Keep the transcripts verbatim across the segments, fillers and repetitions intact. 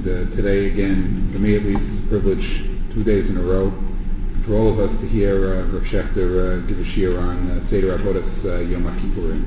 uh, today again, for me at least, it's a privilege, two days in a row, for all of us to hear uh, Rav Shechter uh, give a shiur on uh, Seder Avodas uh, Yom Kippurim.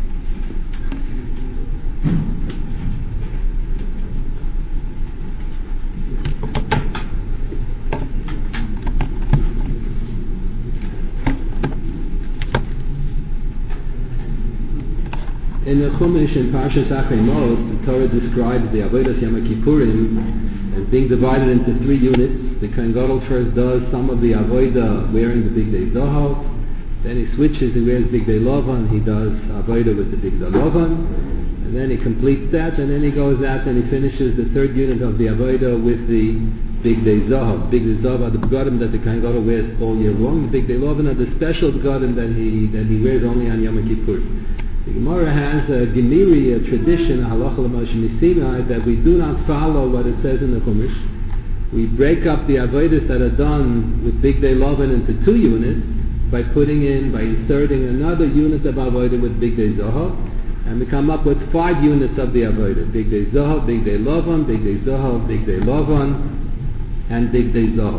In the Chumash in Parshas Achimot, the Torah describes the Avodas Yom Kippurim as being divided into three units. The Kohen Gadol first does some of the Avodah wearing the Bigdei Zohar, then he switches, he wears Bigdei Lovan, he does Avodah with the Bigdei Lovan, and then he completes that, and then he goes out and he finishes the third unit of the Avodah with the Bigdei Zohar. Bigdei Zohar are the begodim that the Kohen Gadol wears all year long. The Bigdei Lovan are the special begodim that he, that he wears only on Yom Kippur. The Gemara has a Gemiri, a tradition, a halacha l'Moshe Missinai, that we do not follow what it says in the Chumash. We break up the avodas that are done with Bigdei Lovan into two units by putting in, by inserting another unit of avodah with Bigdei Zohar, and we come up with five units of the avodah: Bigdei Zohar, Bigdei Lovan, Bigdei Zohar, Bigdei Lovan, and Bigdei Zohar.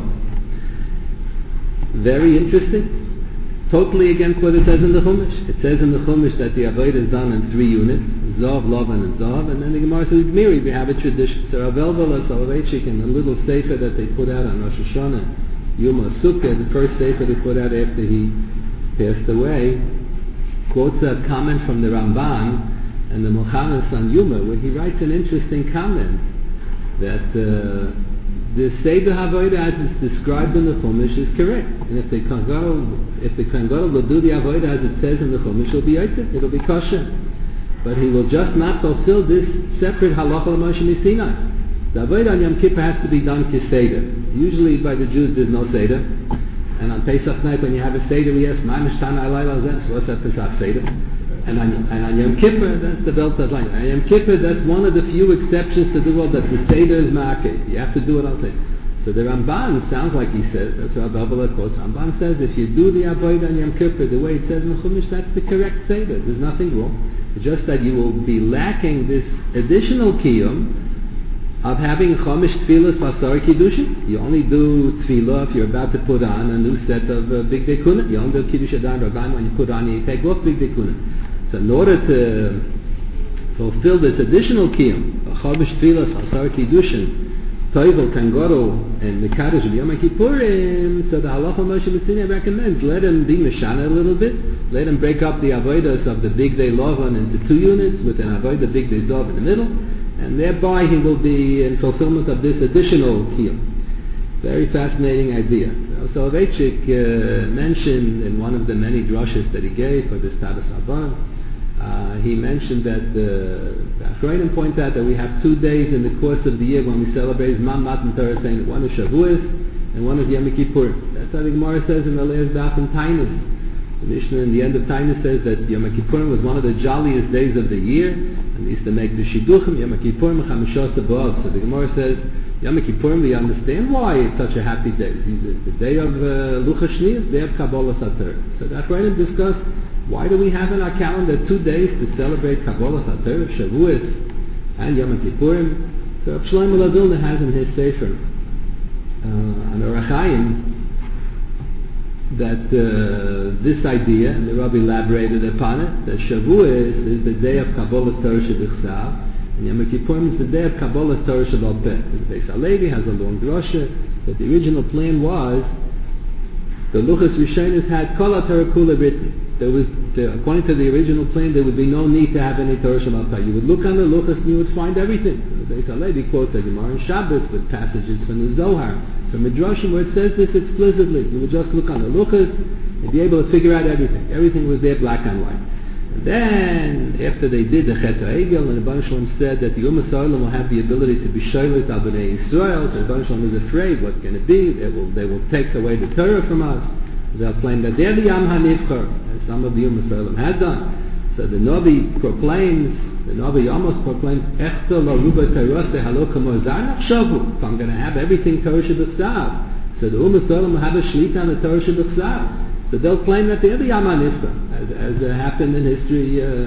Very interesting. Totally against what it says in the Chumash. It says in the Chumash that the avodah is done in three units: Zav, Lovan, and Zav. And then the Gemara says, Miri, we have a tradition. So Rav Elvel Soloveitchik, in the little sefer that they put out on Rosh Hashanah, Yuma Sukkah, the first sefer they put out after he passed away, quotes a comment from the Ramban and the Mochanas on Yuma, where he writes an interesting comment that uh, the Seder Havodah as it's described in the Chumash is correct. And if the Kohen Gadol, if the Kohen Gadol will do the Avodah as it says in the Chumash, it'll be Yitzit, it'll be kosher. But he will just not fulfill this separate halacha l'Moshe Missinai. The Avodah on Yom Kippur has to be done kiseder. Usually by the Jews there's no Seder. And on Pesach night when you have a Seder, we ask, Ma nishtana alayla zeh? So what's that Pesach Seder? And on, and on Yom Kippur, that's the Belt of line. On Yom Kippur, that's one of the few exceptions to the rule that the Seder is ma'akeh. You have to do it on Seder. So the Ramban sounds like he says, that's what Abba quotes, Ramban says, if you do the Avodah on Yom Kippur the way it says in the Chumash, that's the correct Seder. There's nothing wrong. It's just that you will be lacking this additional kiyum of having Chomish Tfilas Vasar Kiddushin. You only do Tfilah if you're about to put on a new set of uh, Bigdei Kunah. You only do Kiddush Adar Rabban when you put on, you take off Bigdei Kunah. So in order to fulfill this additional kiyum, Chomish Tfilas Vasar Kiddushin, Toivel, Kangoro, and Mekadosh Yom Kippurim, so the Halacha Moshe Missinai recommends, let him be Meshana a little bit, let him break up the Avodas of the Bigdei Lovan into two units, with an Avodah Bigdei Zav in the middle, and thereby he will be in fulfillment of this additional kiyum. Very fascinating idea. So Soloveitchik uh, mentioned in one of the many drushes that he gave for this Tadas Rabban, Uh, he mentioned that the Achronim point out that we have two days in the course of the year when we celebrate Zman Matan Torah, saying that one is Shavuos and one is Yom Kippur. That's how the Gemara says in the last daf in Tainus. The Mishnah in the end of Tainus says that Yom Kippur was one of the jolliest days of the year, and they used to make the Shidduchim, Yom Kippur, Chamishos B'Av. So the Gemara says, Yom Kippur, we understand why it's such a happy day. It's the day of uh, Luchas Shniyos, day of Kabbalah Sater. So the Achronim discuss, why do we have in our calendar two days to celebrate Kabbalah Sater, Shavuos, and Yom Kippurim? So Rav Shlomo Lavilna has in his Sefer uh, on Orach Chaim that uh, this idea, and the Rabbi elaborated upon it, that Shavuos is the day of Kabbalah Torah Shebichsav, and Yom Kippurim is the day of Kabbalah Torah Shebal Peh. The Beis Halevi has a long drasha that the original plan was the Luchas Rishonos had Kol HaTorah Kula written. There was, there, according to the original plan, there would be no need to have any Torah Shebal Peh. You would look on the Luchas and you would find everything. So the Beis Halevi quotes the Gemara in Shabbos with passages from the Zohar, from Midrashim where it says this explicitly. You would just look on the Luchas and be able to figure out everything. Everything was there black and white. And then, after they did the Chet HaEgel, and the Rebbeinu Shalom said that the Ummah Shalom will have the ability to be Sholet al Bnei Yisrael, so the Rebbeinu Shalom is afraid what's going to be. They will, they will take away the Torah from us. They'll claim that they're the Yam HaNivchar, as some of the Ummah Shalom had done. So the Navi proclaims, the Navi Amos proclaims, Echta la ruba Torah halo kamo zarnach shavu. If I'm going to have everything Torah Shebechsav, so the Ummah Shalom will have a Shlita on the Torah Shebechsav. So they'll claim that they're the Yam HaNivchar, as, as uh, happened in history uh,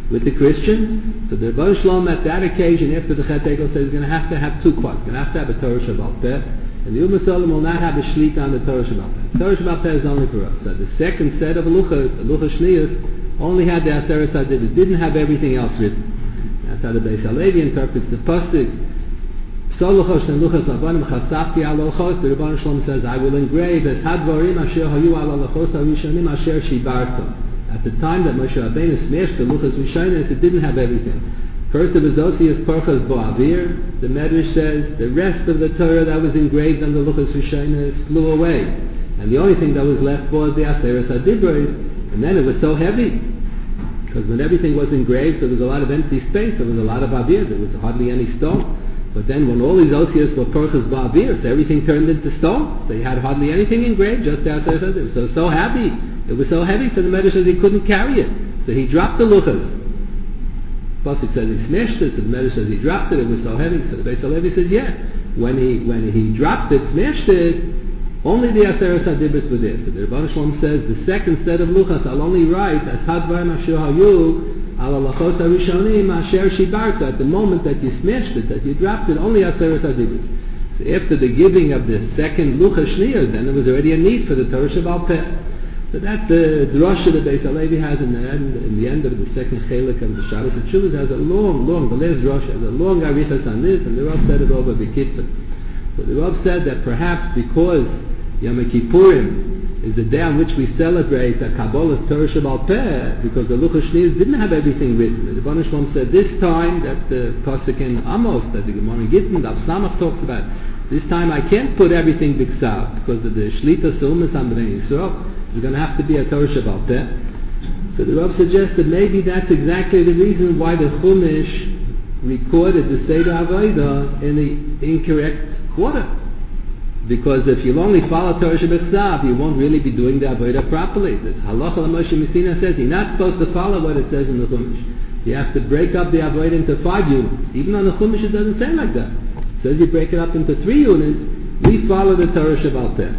with the Christians. So the Rebbeinu Shalom at that occasion, after the Chet Egel, says he's going to have to have two parts. He's going to have to have a Torah Shebaal Peh, and the Ummah Solom will not have a Shlita on the Torah Shebaal Peh. The Torah Shebaal Peh is only for us. So the second set of Luchas, the Luchas Shniyos, only had the Aseret HaDibros, didn't have everything else written. That's how the Beis Halevi interprets the pasuk. Psoluchos and Luchas Lavanim Chasafti Al Luchos. The Rebbeinu Shalom says, I will engrave as Hadvarim Asher Hayu Al Luchos HaRishonim Asher Shibarto. At the time that Moshe Rabbeinu smashed the Luchas Rishonos, it didn't have everything. First it was Osias Parchas Bo'avir. The Medrash says the rest of the Torah that was engraved on the Luchas Rishonos flew away, and the only thing that was left was the Aseret HaDibros. And then it was so heavy, because when everything was engraved, there was a lot of empty space. There was a lot of avir. There was hardly any stone. But then when all these Osias were Parchas Bo'avir, so everything turned into stone. They had hardly anything engraved, just the Aseret HaDibros. So so heavy. It was so heavy, so the Medrash says he couldn't carry it. So he dropped the Luchas. Pasuk says he smashed it, so the Medrash says he dropped it, it was so heavy. So the Beis Halevi says, yeah. When he when he dropped it, smashed it, only the Aseret HaDibros were there. So the Rebbeinu Shalom says, the second set of Luchas, I'll only write, as Hadvarim Asher Hayu, Al Luchos HaRishonim Asher Shibarta. At the moment that you smashed it, that you dropped it, only Aseret HaDibros. So after the giving of the second Luchas Shniyos, then there was already a need for the Torah Shebaal Peh. So that the drasha that Beis Halevi has in the end, in the end of the second chelik of the Shabbos Teshuvos has a long, long, the last drasha has a long arichas on this, and the Rav said it over b'kitzur. So the Rav said that perhaps because Yom Kippurim is the day on which we celebrate the Kabbalah's Torah Shebaal Peh, because the Luchas Shniyos didn't have everything written. The Rebbeinu Shalom said this time that the pasuk in Amos, that the Gemara in Gittin, the Avsamach talks about, this time I can't put everything b'ksav because of the Shlita Sumas on Bnei Yisrael. It's going to have to be a Torah Shebaal Peh. So the Rav suggested maybe that's exactly the reason why the Chumash recorded the Seder Avodah in the incorrect order. Because if you'll only follow Torah Shebechav, you won't really be doing the Avodah properly. The Halacha Moshe Messina says you're not supposed to follow what it says in the Chumash. You have to break up the Avodah into five units. Even on the Chumash it doesn't say like that. It says you break it up into three units. We follow the Torah Shebaal Peh.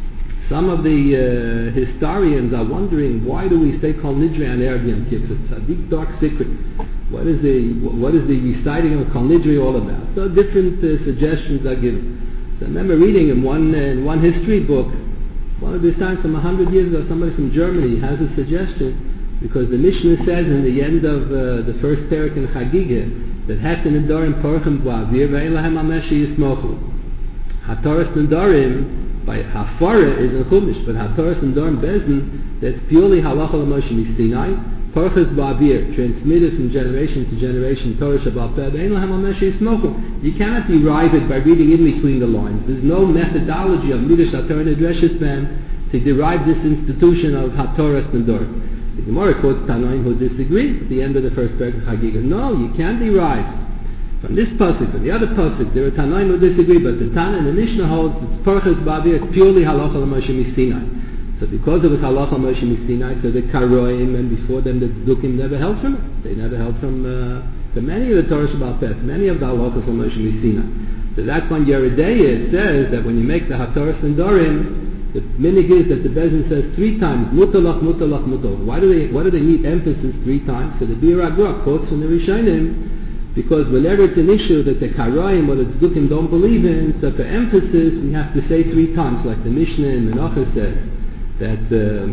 Some of the uh, historians are wondering, why do we say Kol Nidre on Erev Yom Kippur? It's a big dark secret. What is the what is the reciting of Kol Nidre all about? So different uh, suggestions are given. So I remember reading in one uh, in one history book, one of these times from a hundred years ago, somebody from Germany has a suggestion, because the Mishnah says in the end of uh, the first parak in Chagigah that Hatan Nedarim Porchem B'Avir Ve'en Lahem Ameshi Yismochu. Hataras Nedarim by Hafara is in Chumash, but Hataras and Dorm Bezdin, that's purely Halacha L'Moshe Sinai. Parchas Ba'avir, transmitted from generation to generation, Torah Shebaal Peh, Ein Lahem Ameshi Yismochu. You cannot derive it by reading in between the lines. There's no methodology of Midrash HaTorah Nidreshes Ben to derive this institution of Hataras and Dorm. The Gemara quotes Tanoim who disagree at the end of the first paragraph of Chagigah. No, you can't derive from this pasuk, from the other pasuk. There are Tanoim who disagree, but the Tana and the Mishnah holds it's Parchas Ba'avir, it's purely Halacha L'Moshe Sinai. So because of the Halacha Moshe Sinai, so the Karoim and before them the Tzdukim never held from it. They never held from uh, from many of the Torah Shebaal Peh, many of the Halachas of Moshe Sinai. So that's when Yeridea it says that when you make the Hataras and Dorim, the minig is that the Bezin says three times, Mutalach, Mutalach, Mutalach. Why do they, why do they need emphasis three times? So the Bir Agro quotes from the Rishonim, because whenever it's an issue that the Karoim or the Tzdukim don't believe in, so for emphasis we have to say three times, like the Mishnah in Menachah says, that uh,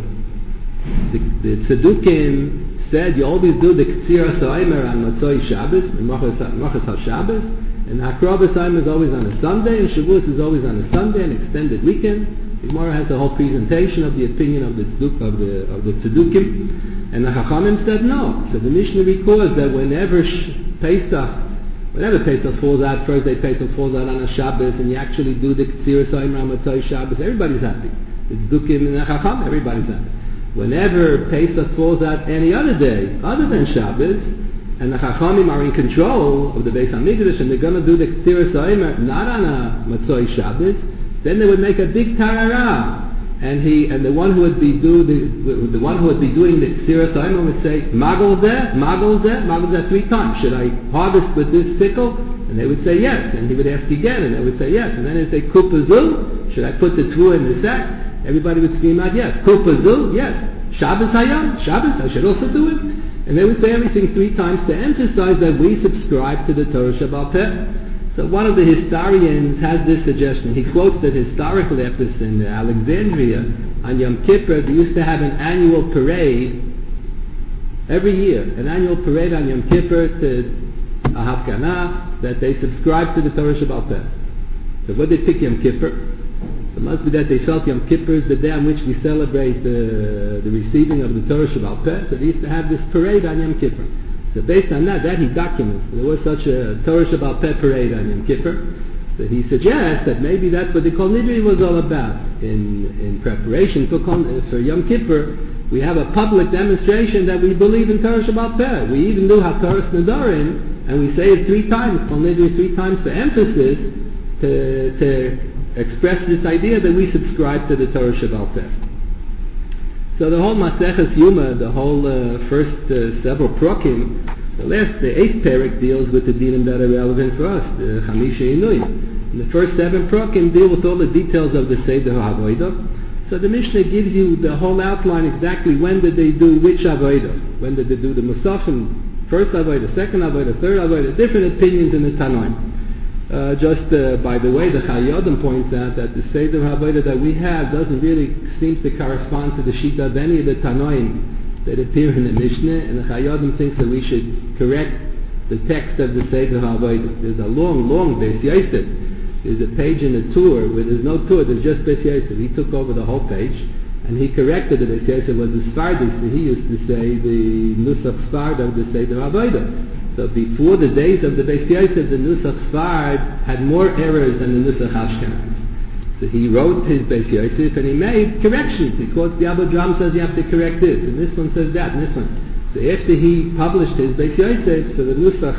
the, the Tzedukim said you always do the Ktsira Sa'omer on Matzoi Shabbos, and Machas HaShabbos, and Hakrava Sa'omer is always on a Sunday, and Shavuos is always on a Sunday, an extended weekend. The Gemara has a whole presentation of the opinion of the Tzeduk, of the of the Tzedukim, and the Chachamim said no. So the Mishnah records that whenever Pesach, whenever Pesach falls out, Thursday Pesach falls out on a Shabbos, and you actually do the Ktsira Sa'omer on Matzoi Shabbos, everybody's happy. It's Dukim and Chacham, everybody's happy. Whenever Pesach falls out any other day, other than Shabbos, and the Chachamim are in control of the Beis HaMikdash, and they're going to do the Ktsira Sa'omer not on a Matzoi Shabbos, then they would make a big tarara. And he, and the one who would be do the, the one who would be doing the Ktsira Sa'omer would say, Magol zeh, Magol zeh, Magol zeh three times. Should I harvest with this sickle? And they would say yes. And he would ask again, and they would say yes. And then he'd say, Kupazul, should I put the tvua in the sack? Everybody would scream out, yes. Kupazul, yes. Shabbos hayam, Shabbos, I should also do it. And they would say everything three times to emphasize that we subscribe to the Torah Shebaal Peh. So one of the historians has this suggestion. He quotes that historical episode in Alexandria on Yom Kippur, they used to have an annual parade every year, an annual parade on Yom Kippur to a Hafkanah, that they subscribe to the Torah Shebaal Peh. So what did they pick Yom Kippur? So it must be that they felt Yom Kippur is the day on which we celebrate the, the receiving of the Torah Shebaal Peh, so they used to have this parade on Yom Kippur. So based on that, that he documents. There was such a Torah Shebaal Peh parade on Yom Kippur. So he suggests that maybe that's what the Kol Nidri was all about. In, in preparation for, for Yom Kippur, we have a public demonstration that we believe in Torah Shebaal Peh. We even do HaTorah Nedarim, and we say it three times, Kol Nidri three times for emphasis, to, to express this idea that we subscribe to the Torah Shebaal Peh. So the whole Maseches Yuma, the whole uh, first uh, several prokim, the last, the eighth parak deals with the dinim that are relevant for us, the Chamisha Inui. And the first seven prokim deal with all the details of the Seder HaAvodah. So the Mishnah gives you the whole outline exactly when did they do which Avodah. When did they do the Musafim, first Avodah, second Avodah, third Avodah, different opinions in the Tanoim. Uh, just uh, by the way, the Chayodim points out that the Seder HaAvodah that we have doesn't really seem to correspond to the Shita of any of the Tanoim that appear in the Mishnah, and the Chayodim thinks that we should correct the text of the Seder HaAvodah. There's a long, long Beis Yosef. There's a page in the tour where there's no tour, there's just Beis Yosef. He took over the whole page, and he corrected it. Beis Yosef was the Sfardi, so he used to say the Nusach Sfard of the Seder HaAvodah. So before the days of the Beis Yosef, the Nusach Sfard had more errors than the Nusach Ashkenaz. So he wrote his Beis Yosef and he made corrections. He quotes the Abba Dram says you have to correct this, and this one says that, and this one. So after he published his Beis Yosef, so the Nusach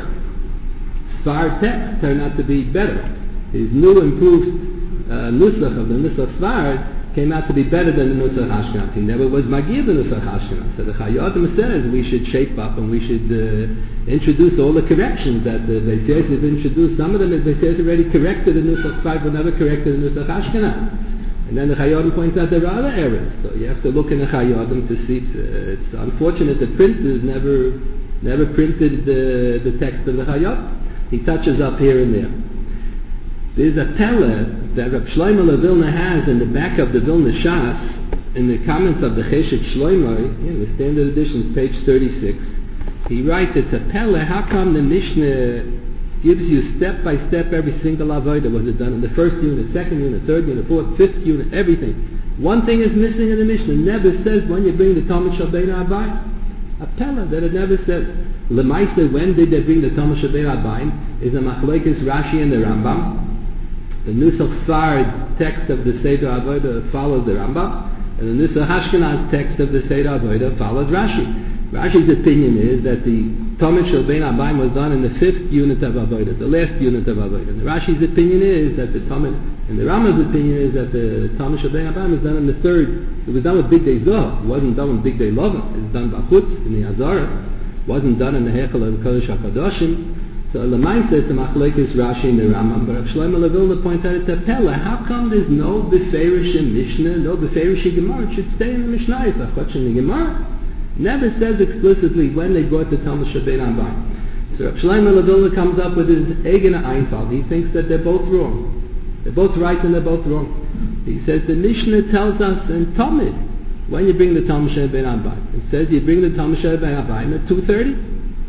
Sfard text turned out to be better. His new improved uh, Nusach of the Nusach Sfard came out to be better than the Nusach Ashkenaz. He never was Magir the Nusach Ashkenaz. So the Chayodim says we should shape up and we should uh, introduce all the corrections that the Beis Yosef introduced. Some of them the Beis Yosef already corrected the Nusach Sfard, but never corrected the Nusach Ashkenaz. And then the Chayodim points out there are other errors. So you have to look in the Chayodim to see. It's, uh, it's unfortunate the printers never never printed the, the text of the Chayodim. He touches up here and there. There's a Pella that Reb Shlomo LeVilna has in the back of the Vilna Shas, in the comments of the Cheshek Shlomo, in the Standard Edition, page thirty-six. He writes, it's a Pella, how come the Mishnah gives you step by step every single avodah? Was it done in the first unit, second unit, third unit, fourth, fifth unit, everything? One thing is missing in the Mishnah. It never says when you bring the Talmud Shabbeinu Abayim. A Pella that it never says. Lemaisa, when did they bring the Talmud Shabbeinu Abayim? Is a Machlekes Rashi and the Rambam. The Nusach Sfard text of the Seder Avodah follows the Rambam, and the Nusach Ashkenaz text of the Seder Avodah follows Rashi. Rashi's opinion is that the Talmud Shabbeinu Abayim was done in the fifth unit of Avodah, the last unit of Avodah. And Rashi's opinion is that the Talmud, and the Rambam's opinion is that the Talmud Shabbeinu Abayim was done in the third. It was done with Big Day Zohar. It wasn't done with Big Day Lovin. It was done Bachutz in the Azara. It wasn't done in the Hechel of Kodesh HaKadoshim. So Lamaisa it's a Machlekes Rashi and the Rambam, but Shlomo LeVilna pointed out it's a Pella. How come there's no Beferish in Mishnah, no Beferish in Gemara? It should stay in the Mishnah. It's a Chotch in the Gemara. Never says explicitly when they brought the Talmud Shabbeinu Abayim. So Shlomo LeVilna comes up with his Egena Einfall. He thinks that they're both wrong. They're both right and they're both wrong. He says the Mishnah tells us in Talmud when you bring the Talmud Shabbeinu Abayim. It says you bring the Talmud Shabbeinu Abayim at two thirty.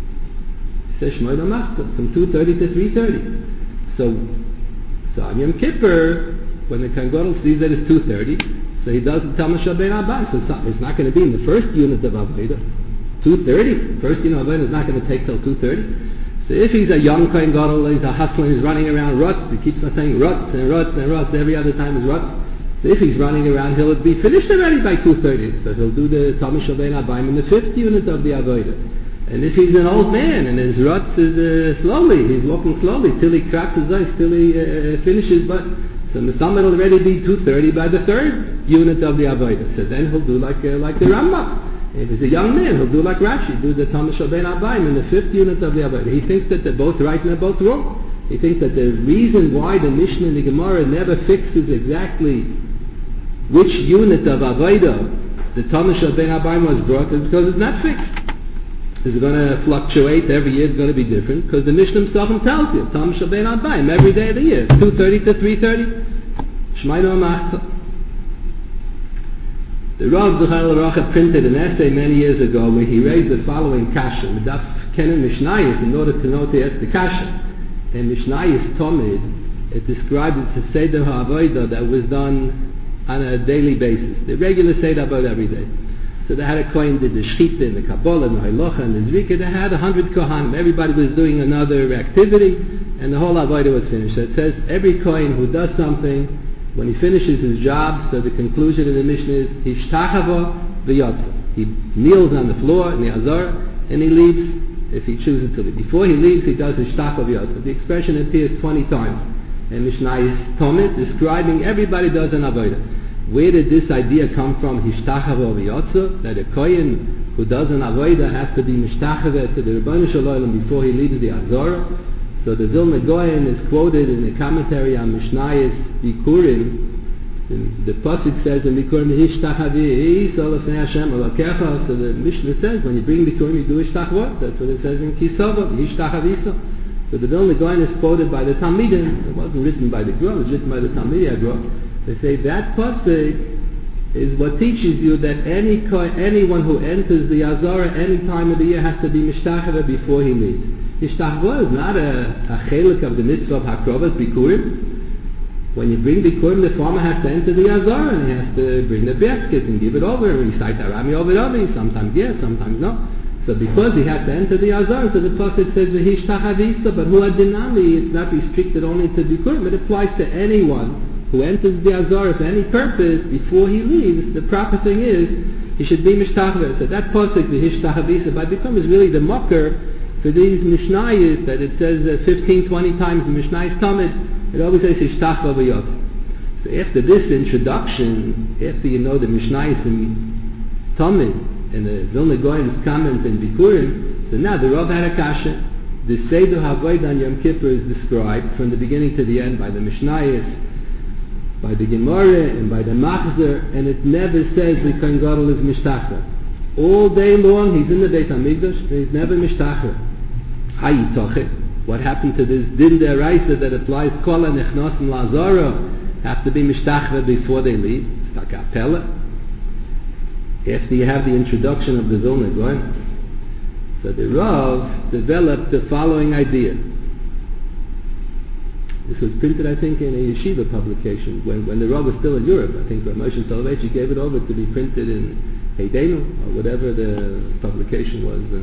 Says Shmoyna Machzah, from two thirty to three thirty. So, so on Yom Kippur, when the Kohen Gadol sees that it's two thirty, so he does the Talmud Shabbeinu Abayim. So it's not going to be in the first unit of Avodah. two thirty, first unit of Avodah is not going to take till two thirty. So if he's a young Kohen Gadol, he's a hustler, he's running around ruts, he keeps on saying ruts and ruts and ruts, every other time is ruts. So if he's running around, he'll be finished already by two thirty. So he'll do the Talmud Shabbeinu Abayim in the fifth unit of the Avodah. And if he's an old man and his ruts is uh, slowly, he's walking slowly till he cracks his eyes, till he uh, finishes, but so Mustammad will already be two thirty by the third unit of the Avodah. So then he'll do like uh, like the Rambam. If he's a young man, he'll do like Rashi, do the Talmud Shabbeinu Abayim in the fifth unit of the Avodah. He thinks that they're both right and they're both wrong. He thinks that the reason why the Mishnah and the Gemara never fixes exactly which unit of Avodah the Talmud Shabbeinu Abayim was brought is because it's not fixed. is going to fluctuate. Every year is going to be different because the Mishnah himself tells you, Tam Shabbein Abayim, every day of the year, two thirty to three thirty. Shmainu Machzah. The Rav Zuchar Laracha printed an essay many years ago where he raised the following kasha, Medaf Kenan Mishnayis, in order to know to ask the kasha. And Mishnayis Tomid, it described it to Seder HaAvodah that was done on a daily basis. The regular Seder about every day. So they had a kohen did the Shechita and the Kabbalah and the Halacha and the Zrika. They had a hundred kohanim. Everybody was doing another activity and the whole Avodah was finished. So it says every kohen who does something, when he finishes his job, so the conclusion of the Mishnah is Hishtachava v'yotza. He kneels on the floor in the Azor and he leaves if he chooses to leave. Before he leaves, he does Hishtachava v'yotza. The expression appears twenty times. And Mishnah is Tomit describing everybody does an Avodah. Where did this idea come from? Hishtachava v'yotza, that a kohen who does an Avodah has to be Mishtachava to the Rebbeinu Shalom before he leaves the Azor. So the Vilna Goyen is quoted in the commentary on Mishnayis Bikurim. The pasuk says in Bikurim, "Hishtachadi Yisrael Hashem Elokecha." So the Mishnah says when you bring Bikurim, you do Hishtachvot. That's what it says in Kisava, Hishtachadi Yisrael. So the Vilna Goyen is quoted by the Talmidim. It wasn't written by the Gra, it was written by the Talmidei Gra. They say that pasuk is what teaches you that any anyone who enters the Azara any time of the year has to be Mishtachava before he leaves. Hishtachva is not a, a chelik of the mitzvah of Hakrovas Bikurim. When you bring Bikurim, the farmer has to enter the Azar and he has to bring the basket and give it over and recite Arami over Ravi. Sometimes yes, sometimes no. So because he has to enter the Azar, so the Prophet says the Hishtachavisa, but Hu Adinami, it's not restricted only to Bikurim. It applies to anyone who enters the Azar for any purpose before he leaves. The proper thing is he should be Mishtachva. So that pasuk, the Hishtachavisa, by Bikurim is really the mocker for these Mishnayos that it says uh, fifteen, twenty times in Mishnayos Tamid, it always says Hishtachva v'yotza. So after this introduction, after you know the Mishnayos in Tamid and the Vilna Goyen's comment in Bikurim, so now the Rav had a kasha. The Seder HaAvodah on Yom Kippur is described from the beginning to the end by the Mishnayos, by the Gemara and by the Machzer, and it never says the Kohen Gadol is Mishtachva. All day long he's in the Beit HaMikdash and he's never Mishtachva. Hayitoche. What happened to this din deraisa that applies kol nechnosim lazara have to be mishtachva before they leave? It's like a pella. After you have the introduction of the Vilna Goyen, so the Rav developed the following idea. This was printed, I think, in a yeshiva publication when, when the Rav was still in Europe. I think Rav Moshe Soloveitchik gave it over to be printed in Heidenu or whatever the publication was. Uh,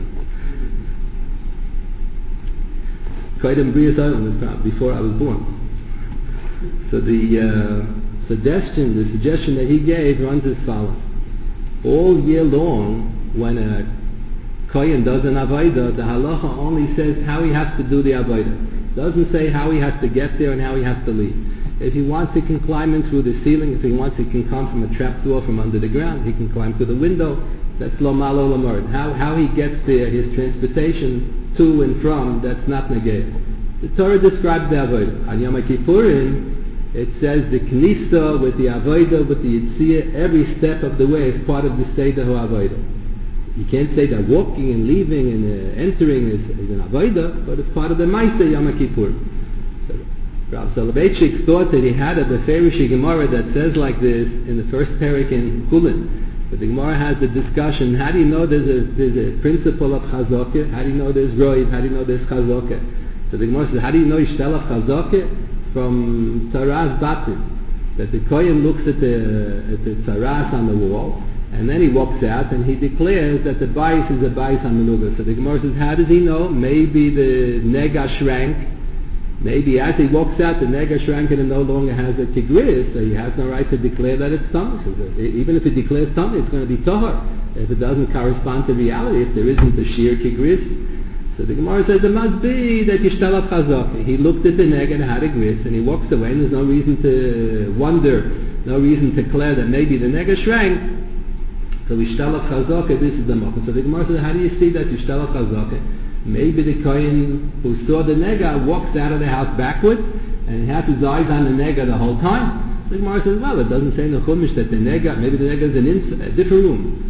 before I was born. So the uh, suggestion, the suggestion that he gave runs as follows. All year long, when a kohen does an avodah, the halacha only says how he has to do the avodah. It doesn't say how he has to get there and how he has to leave. If he wants, he can climb in through the ceiling. If he wants, he can come from a trap door from under the ground. He can climb through the window. That's lo malo lamard. How how he gets there, his transportation to and from, that's not negay. The Torah describes the avodah. On Yom Kippurim, it says the knisa with the avodah, with the yitziyah, every step of the way is part of the seder avodah. You can't say that walking and leaving and uh, entering is, is an avodah, but it's part of the ma'aseh Yom Kippurim. So Rav Soloveitchik thought that he had a Beferish Gemara that says like this in the first parak in Kulin. But the Gemara has the discussion, how do you know there's a, there's a principle of chazakah? How do you know there's roiv? How do you know there's chazakah? So the Gemara says, how do you know Yishtelach chazakah? From Tzaras Batim. That the Kohen looks at the, at the Tzaras on the wall, and then he walks out and he declares that the bias is a bias on maneuver. So the Gemara says, how does he know? Maybe the nega shrank. Maybe as he walks out, the nega shrank and it no longer has a tigris, so he has no right to declare that it's tummy. So even if he declares tummy, it's going to be tahar. If it doesn't correspond to reality, if there isn't a sheer tigris. So the Gemara says it must be that Yishtalach Chazaki. He looked at the neg and had a gris, and he walks away, and there's no reason to wonder, no reason to declare that maybe the neg shrank. So Yishtalach Chazaki, this is the mocha. So the Gemara says, how do you see that Yishtalach Chazaki? Maybe the Kohen who saw the nega walks out of the house backwards, and he has his eyes on the nega the whole time. The Gemara says, well, it doesn't say in the Chumash that the nega, maybe the nega is in ins- a different room.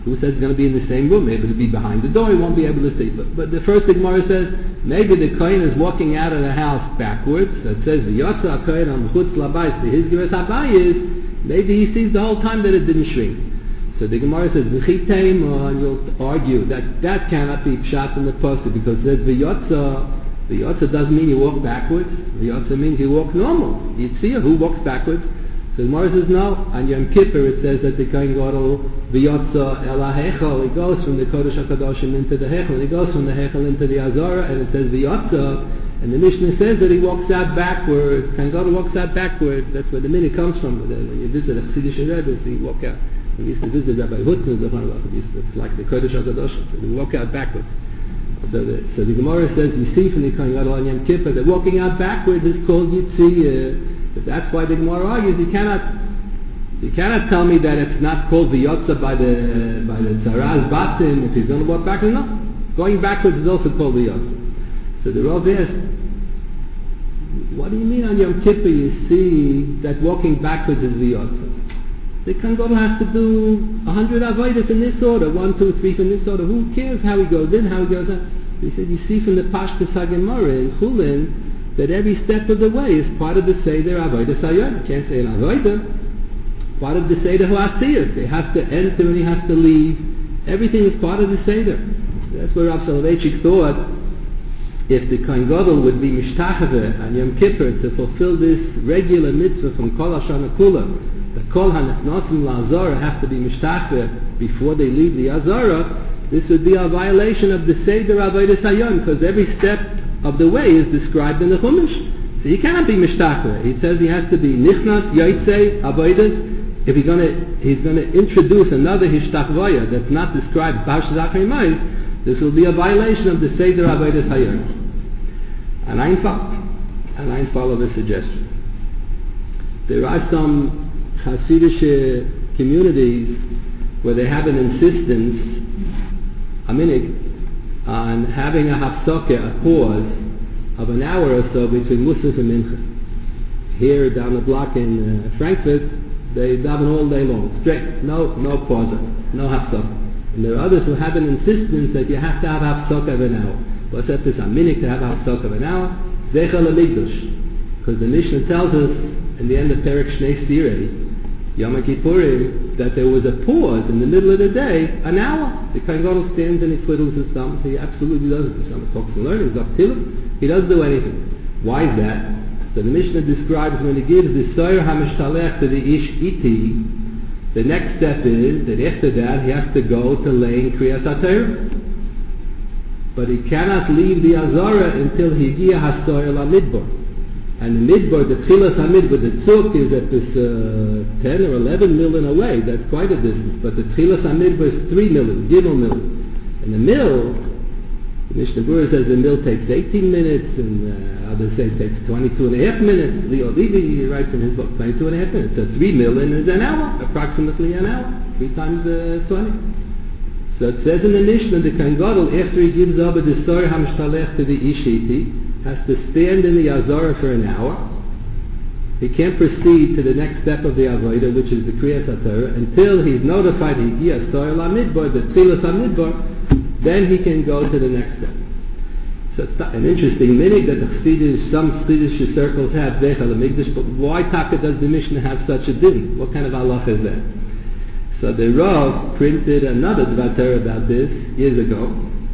Who says it's going to be in the same room? Maybe it'll be behind the door, he won't be able to see. But, but the first Gemara says, maybe the Kohen is walking out of the house backwards. So it says, V'yotza HaKohen al Mechutz Labayis, the his Geras Habayis, maybe he sees the whole time that it didn't shrink. So the Gemara says, V'chiteim, and you'll argue that that cannot be pshat in the pasuk, because it says V'yotza. V'yotza doesn't mean you walk backwards. V'yotza means you walk normal. You'd see who walks backwards. So the Gemara says, no. On Yom Kippur it says that the Kohen Gadol V'yotza el ha'hechel, he goes from the Kodesh HaKadoshim into the Hechel, he goes from the Hechel into the Azara, and it says V'yotza, and the Mishnah says that he walks out backwards. Kohen Gadol walks out backwards. That's where the minute comes from. When you visit a Chassidish Rebbe, so you walk out. We used to visit Rabbi Hutner, it's like the Kodesh HaKadoshim, so you walk out backwards. So the, so the Gemara says, you see from the Kohen Gadol on Yom Kippur that walking out backwards is called Yitziyah. So that's why the Gemara argues you cannot, you cannot tell me that it's not called V'yotza by the by the Tzaraz Batim if he's going to walk backwards. No, going backwards is also called V'yotza. So the Rav asks, what do you mean on Yom Kippur you see that walking backwards is V'yotza? The Kohen Gadol has to do a hundred avodas in this order, one, two, three in this order. Who cares how he goes in, how he goes out? He said, you see from the Pashtus HaGemara in Chulin that every step of the way is part of the Seder Avodas Hayom. You can't say an Avodah. Part of the Seder Hu'asiyas. He has to enter and he has to leave. Everything is part of the Seder. That's where Rav Soloveitchik thought if the Kohen Gadol would be Mishtachave on Yom Kippur to fulfill this regular mitzvah from Kol Hashana Kula, the Kol HaNechnosim LaAzara have to be Mishtachave before they leave the Azara, this would be a violation of the Seder Avodas Hayom, because every step of the way is described in the Chumash. So he cannot be Mishtachave. He says he has to be Nichnas, Yotzei, Avodas. If he's going to, he's going to introduce another Hishtachvaya that's not described Parshas Acharei Mos, this will be a violation of the Seder Avodas Hayom. And ein Fall, and ein Fall of a suggestion. There are some Hasidic communities where they have an insistence, a minute, on having a hafsaka, a pause of an hour or so between Musaf and Mincha. Here down the block in uh, Frankfurt, they daven all day long, straight, no, no pause, no hafsaka. And there are others who have an insistence that you have to have hafsaka of an hour. What's that? There's a minute to have hafsaka of an hour. Zecha l'migdosh, because the Mishnah tells us in the end of Perek Shnei Stirei, Yom Kippurim, that there was a pause in the middle of the day, an hour. The Kohen Gadol stands and he twiddles his thumbs. He absolutely doesn't. If someone talks and learning, he's up till him. He doesn't do anything. Why is that? So the Mishnah describes when he gives the Soyer HaMishtalech to the Ish Iti, the next step is that after that he has to go to lay in Kriyas HaTorah. But he cannot leave the Azara until he Higia HaSoyer LaMidbar. And the Midbar, the Tchilas HaMidbar, the Tzuk is at this uh, ten or eleven million away. That's quite a distance. But the Tchilas HaMidbar is three million, Gimel million. And the mill, the Mishnah Berurah says the mill takes eighteen minutes, and uh, others say it takes twenty-two and a half minutes. Leo Levi, he writes in his book, twenty-two and a half minutes. So three million is an hour, approximately an hour, three times uh, twenty. So it says in the Mishnah, the Kohen Gadol, after he gives over the Soyer HaMishtalech to the Ishiti, has to stand in the Azara for an hour. He can't proceed to the next step of the Avodah, which is the Kriyas HaTorah, until he's notified he Higia Soyer LaMidbar, the Tchilas HaMidbar, then he can go to the next step. So it's an interesting minig that the Chassidish, some Chassidish circles have Zecha l'migdash, but why taka does the Mishnah have such a din? What kind of halacha is that? So the Rav printed another Dvar Torah about this years ago.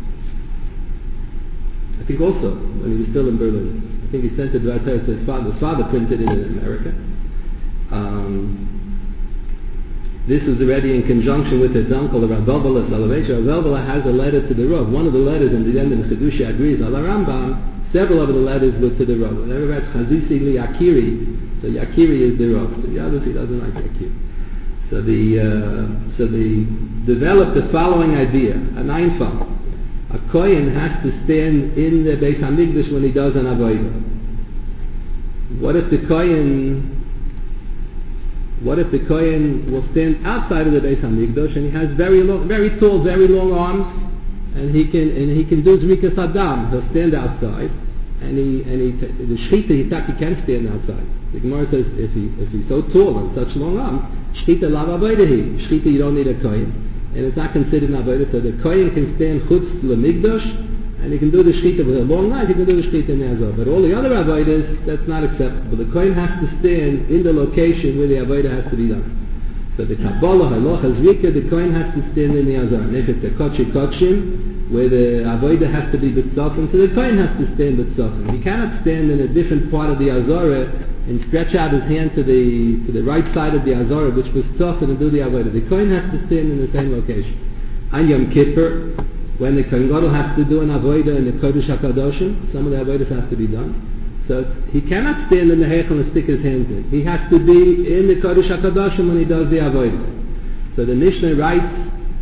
I think also when he was still in Berlin. I think he sent the Dvar Torah to his father. His father printed it in America. Um, this was already in conjunction with his uncle, Rav Elvela Soloveitchik. Rav Elvela has a letter to the Rav. One of the letters in the end of the Chidusha agrees al Rambam. Several of the letters were to the Rav. Whenever that's Chazisi li Yakiri, so Yakiri is the Rav. So the others he doesn't like Yakiri. So the uh, so they developed the following idea: an Einfach. A Kohen has to stand in the Beis Hamikdash when he does an Avodah. What if the Kohen, what if the Kohen will stand outside of the Beis Hamikdash and he has very long, very tall, very long arms, and he can and he can do Zrikas Adam. He'll stand outside, and he and he the Shechita he can't stand outside. The Gemara says if he if he's so tall and such long arms, Shechita lav Avodah. Shechita you don't need a Kohen. and it's not considered an avodah. So the kohen can stand chutz lemigdosh, and he can do the shechita with a long knife. He can do the shechita in the azor. But all the other avodas, that's not acceptable. The kohen has to stand in the location where the avodah has to be done. So the Kabbalah, Halacha, Zrika, the kohen has to stand in the azor. And if it's a kochi kochim, where the avodah has to be b'tzofim, so the kohen has to stand b'tzofim. He cannot stand in a different part of the azor and stretch out his hand to the to the right side of the azor, which was tzofim, and do the avodah. The kohen has to stand in the same location. On Yom Kippur, when the Kohen Gadol has to do an avodah in the Kodesh HaKadoshim, some of the avodas have to be done. So he cannot stand in the Heichal and stick his hands in. He has to be in the Kodesh HaKadoshim when he does the avodah. So the Mishnah writes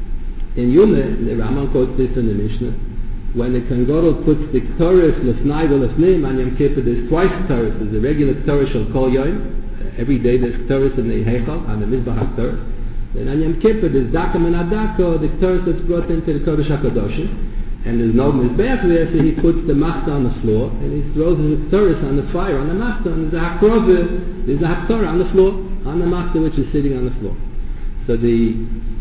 in Yumeh, the Rambam quotes this in the Mishnah, when the Kohen Gadol puts the Ktoris Lefnai v'Lefnim on Yom Kippur, there's twice Ktoris. There's a regular Ktoris shel Kol Yom. Every day there's Ktoris in the Heichal, on the Mizbach HaKtoris. Then on Yom Kippur, there's Dakim and Adako, the Ktoris that's brought into the Kodesh HaKadoshim, and there's no Mizbeach there, so he puts the Machta on the floor, and he throws his Ktoris on the fire, on the Machta, and there's a Hakrova, there's a Haktorah on the floor, on the Machta which is sitting on the floor. So the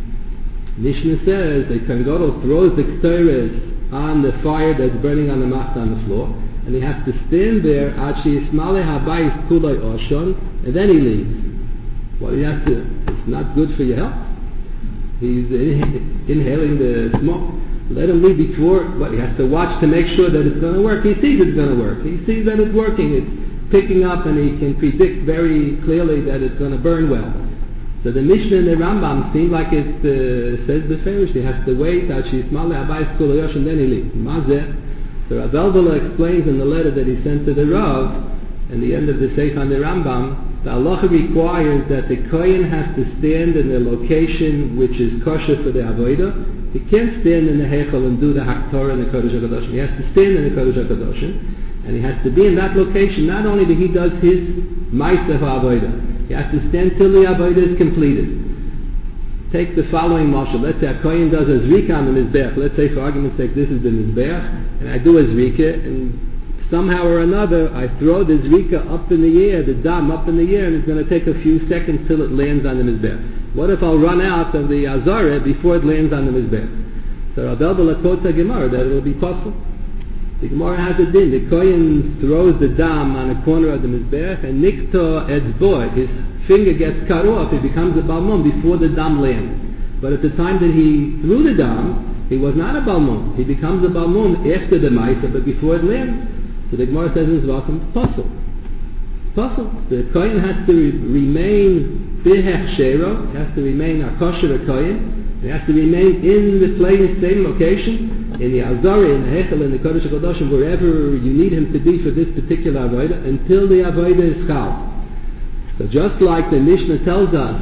Mishnah says the Kohen Gadol throws the Ktoris on the fire that's burning on the Machta on the floor, and he has to stand there, Ad she'yismaleh habayis kuloi oshon, and then he leaves. Well, he has to, it's not good for your health. He's in, inhaling the smoke. Let him leave before, but he has to watch to make sure that it's going to work. He sees it's going to work. He sees that it's working. It's picking up, and he can predict very clearly that it's going to burn well. So the Mishnah and the Rambam seem like it uh, says the Farish. He has to wait till she's small, and then he leaves. Mazeh. So Rav Elveler explains in the letter that he sent to the Rav, and the end of the Seif on the Rambam, the halacha requires that the kohen has to stand in the location which is kosher for the avodah. He can't stand in the heichal and do the haktorah in the Kodesh HaKadoshim. He has to stand in the Kodesh HaKadoshim, and he has to be in that location not only that he does his ma'aseh avodah. He has to stand till the avodah is completed. Take the following mashal. Let's say a kohen does a zrika on the mizbeach. Let's say for argument's sake this is the mizbeach, and I do a zrika, and somehow or another, I throw the zrika up in the air, the dam up in the air, and it's going to take a few seconds till it lands on the mizbeach. What if I'll run out of the azara before it lands on the mizbeach? So Rav Elveler quotes a Gemara that it will be possible. The Gemara has a din. The kohen throws the dam on a corner of the mizbeach, and nikto etzbo, his finger gets cut off. It becomes a balmum before the dam lands. But at the time that he threw the dam, he was not a balmum. He becomes a balmum after the ma'aseh, but before it lands. So the Gemara says in Zvachim, possible. Possible. The kohen has to re- remain bihech shero, he has to remain a kosher kohen, he has to remain in the place, same location, in the Azari, in the Hechel, in the Kodesh HaKadoshim, wherever you need him to be for this particular avodah, until the avodah is chal. So just like the Mishnah tells us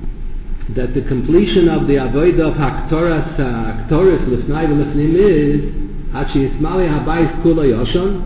that the completion of the avodah of Haktoras, Haktoras, Lefnai v'Lefnim is, Ad she'yismaleh habayis kula yoshon,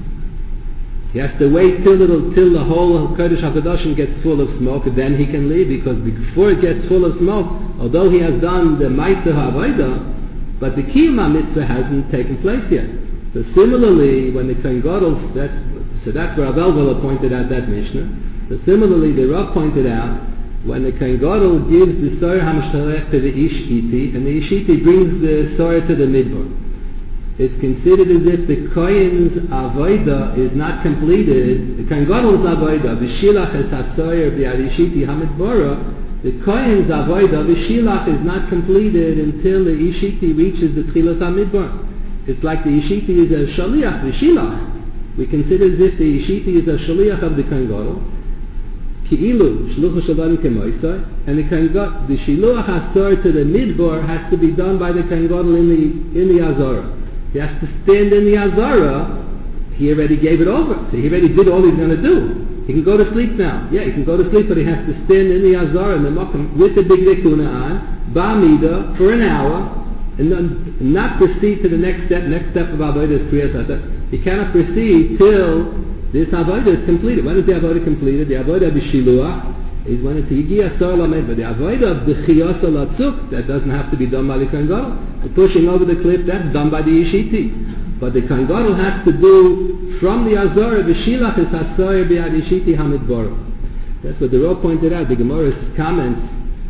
he has to wait till, it'll, till the whole Kodesh HaKadoshim gets full of smoke, and then he can leave, because before it gets full of smoke, although he has done the Ma'aseh HaAvodah, but the Kiyum mitzvah hasn't taken place yet. So similarly, when the Kohen Gadol, that's, so that's where Rav Elveler pointed out that Mishnah. So similarly, the Rav pointed out, when the Kohen Gadol gives the Sorah HaMishtalech to the Ish Iti, and the Ish Iti brings the Sorah to the Midbar, it's considered as if the Kohen's Avodah is not completed. The Kohen Gadol's Avodah, V'shilach es ha-Sorah b'yad Ish Iti ha-Midbara, the Kohen's Avodah, the Shilach, is not completed until the Ish Iti reaches the Tchilas HaMidbar. It's like the Ish Iti is a Shaliach, the Shilach. We consider as if the Ish Iti is a Shaliach of the Kohen Gadol. Ki'ilu, Shlucha Shalom Kemoisai, and the Kohen Gadol, the Shiluach HaSor to the Midbar has to be done by the Kohen Gadol in the, in the Azara. He has to stand in the Azara. He already gave it over. So he already did all he's going to do. He can go to sleep now. Yeah, he can go to sleep, but he has to stand in the Azara, in the Makam, with the Big Vikuna on, Ba'amida, for an hour, and then not proceed to the next step. Next step of Avodah is Kriyas HaTorah. He cannot proceed till this Avodah is completed. When is the Avodah completed? The Avodah of the Shiluach is when it's Yigi Asar Lamed, but the Avodah of the Chiyas HaLatzuk, that doesn't have to be done by the Kohen Gadol. The pushing over the cliff, that's done by the Ish Iti. But the Kohen Gadol has to do from the Azara, the Shilach is HaSoyer b'yad Ish Iti HaMidbar. That's what the Rav pointed out. The Gemara's comments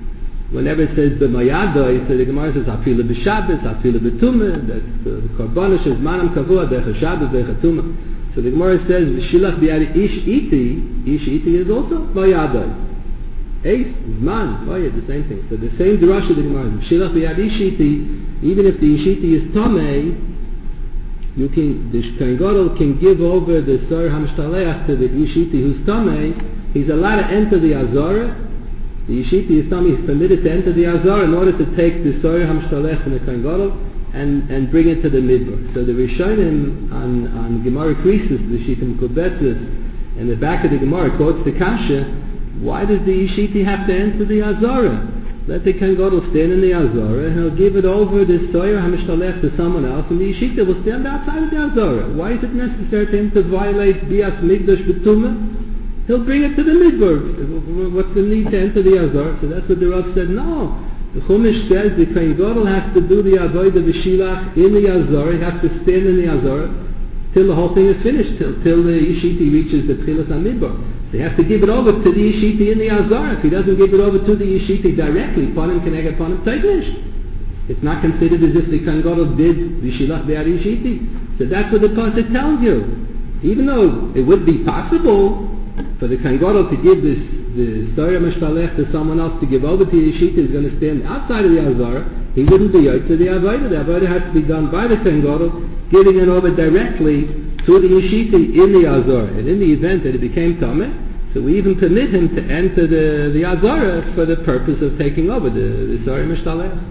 whenever it says b'mayadoi, so the Gemara says afilu b'Shabbos, afilu b'tumah, that the Korbanos is manam kavua, decha Shabbos, decha tumah. So the Gemara says v'shilach b'yad ish iti, ish iti is also b'mayadoi. Eis, zman, boyad, the same thing. So the same drasha the Gemara says v'shilach b'yad ish iti, even if the ishiti is tamei, you can, the Kohen Gadol can give over the Sar HaMishtalech to the Yishiti who's Tamei. He's allowed to enter the Azara. The Yishiti is Tamei, he's permitted to enter the Azara in order to take the Sar HaMishtalech from the Kohen Gadol and, and bring it to the Midbar. So the Rishonim on, on Gemara Krisis, the Shitim Kubetzis, in the back of the Gemara quotes the Kasha, why does the Yishiti have to enter the Azara? Let the Kohen Gadol stand in the Azara, and he'll give it over the Soyer HaMishtalech to someone else, and the Yeshita will stand outside of the Azara. Why is it necessary for him to violate Bias Migdash B'tumah? He'll bring it to the Midbar. What's the need to enter the Azara? So that's what the Rav said. No. The Chumash says the Kohen Gadol has to do the Avodah V'Shilach in the Azara. He has to stand in the Azara till the whole thing is finished, till, till the Yeshiti reaches the Tchilas HaMidbar. So he has to give it over to the Yeshiti in the Azara. If he doesn't give it over to the Yeshiti directly, Panim Keneged Panim Teignish. It's not considered as if the Kohen Gadol did V'shilach B'yad Yeshiti. So that's what the Pasuk tells you. Even though it would be possible for the Kohen Gadol to give this the Soyer Mishtalech to someone else to give over to the Yeshiti who's going to stand outside of the Azara, he wouldn't be out to the Avodah. The Avodah has to be done by the Kohen Gadol, giving it over directly to the Yeshiti in the Azara. And in the event that it became Tameh, so we even permit him to enter the, the Azara for the purpose of taking over the, the Soyer Mishtalech.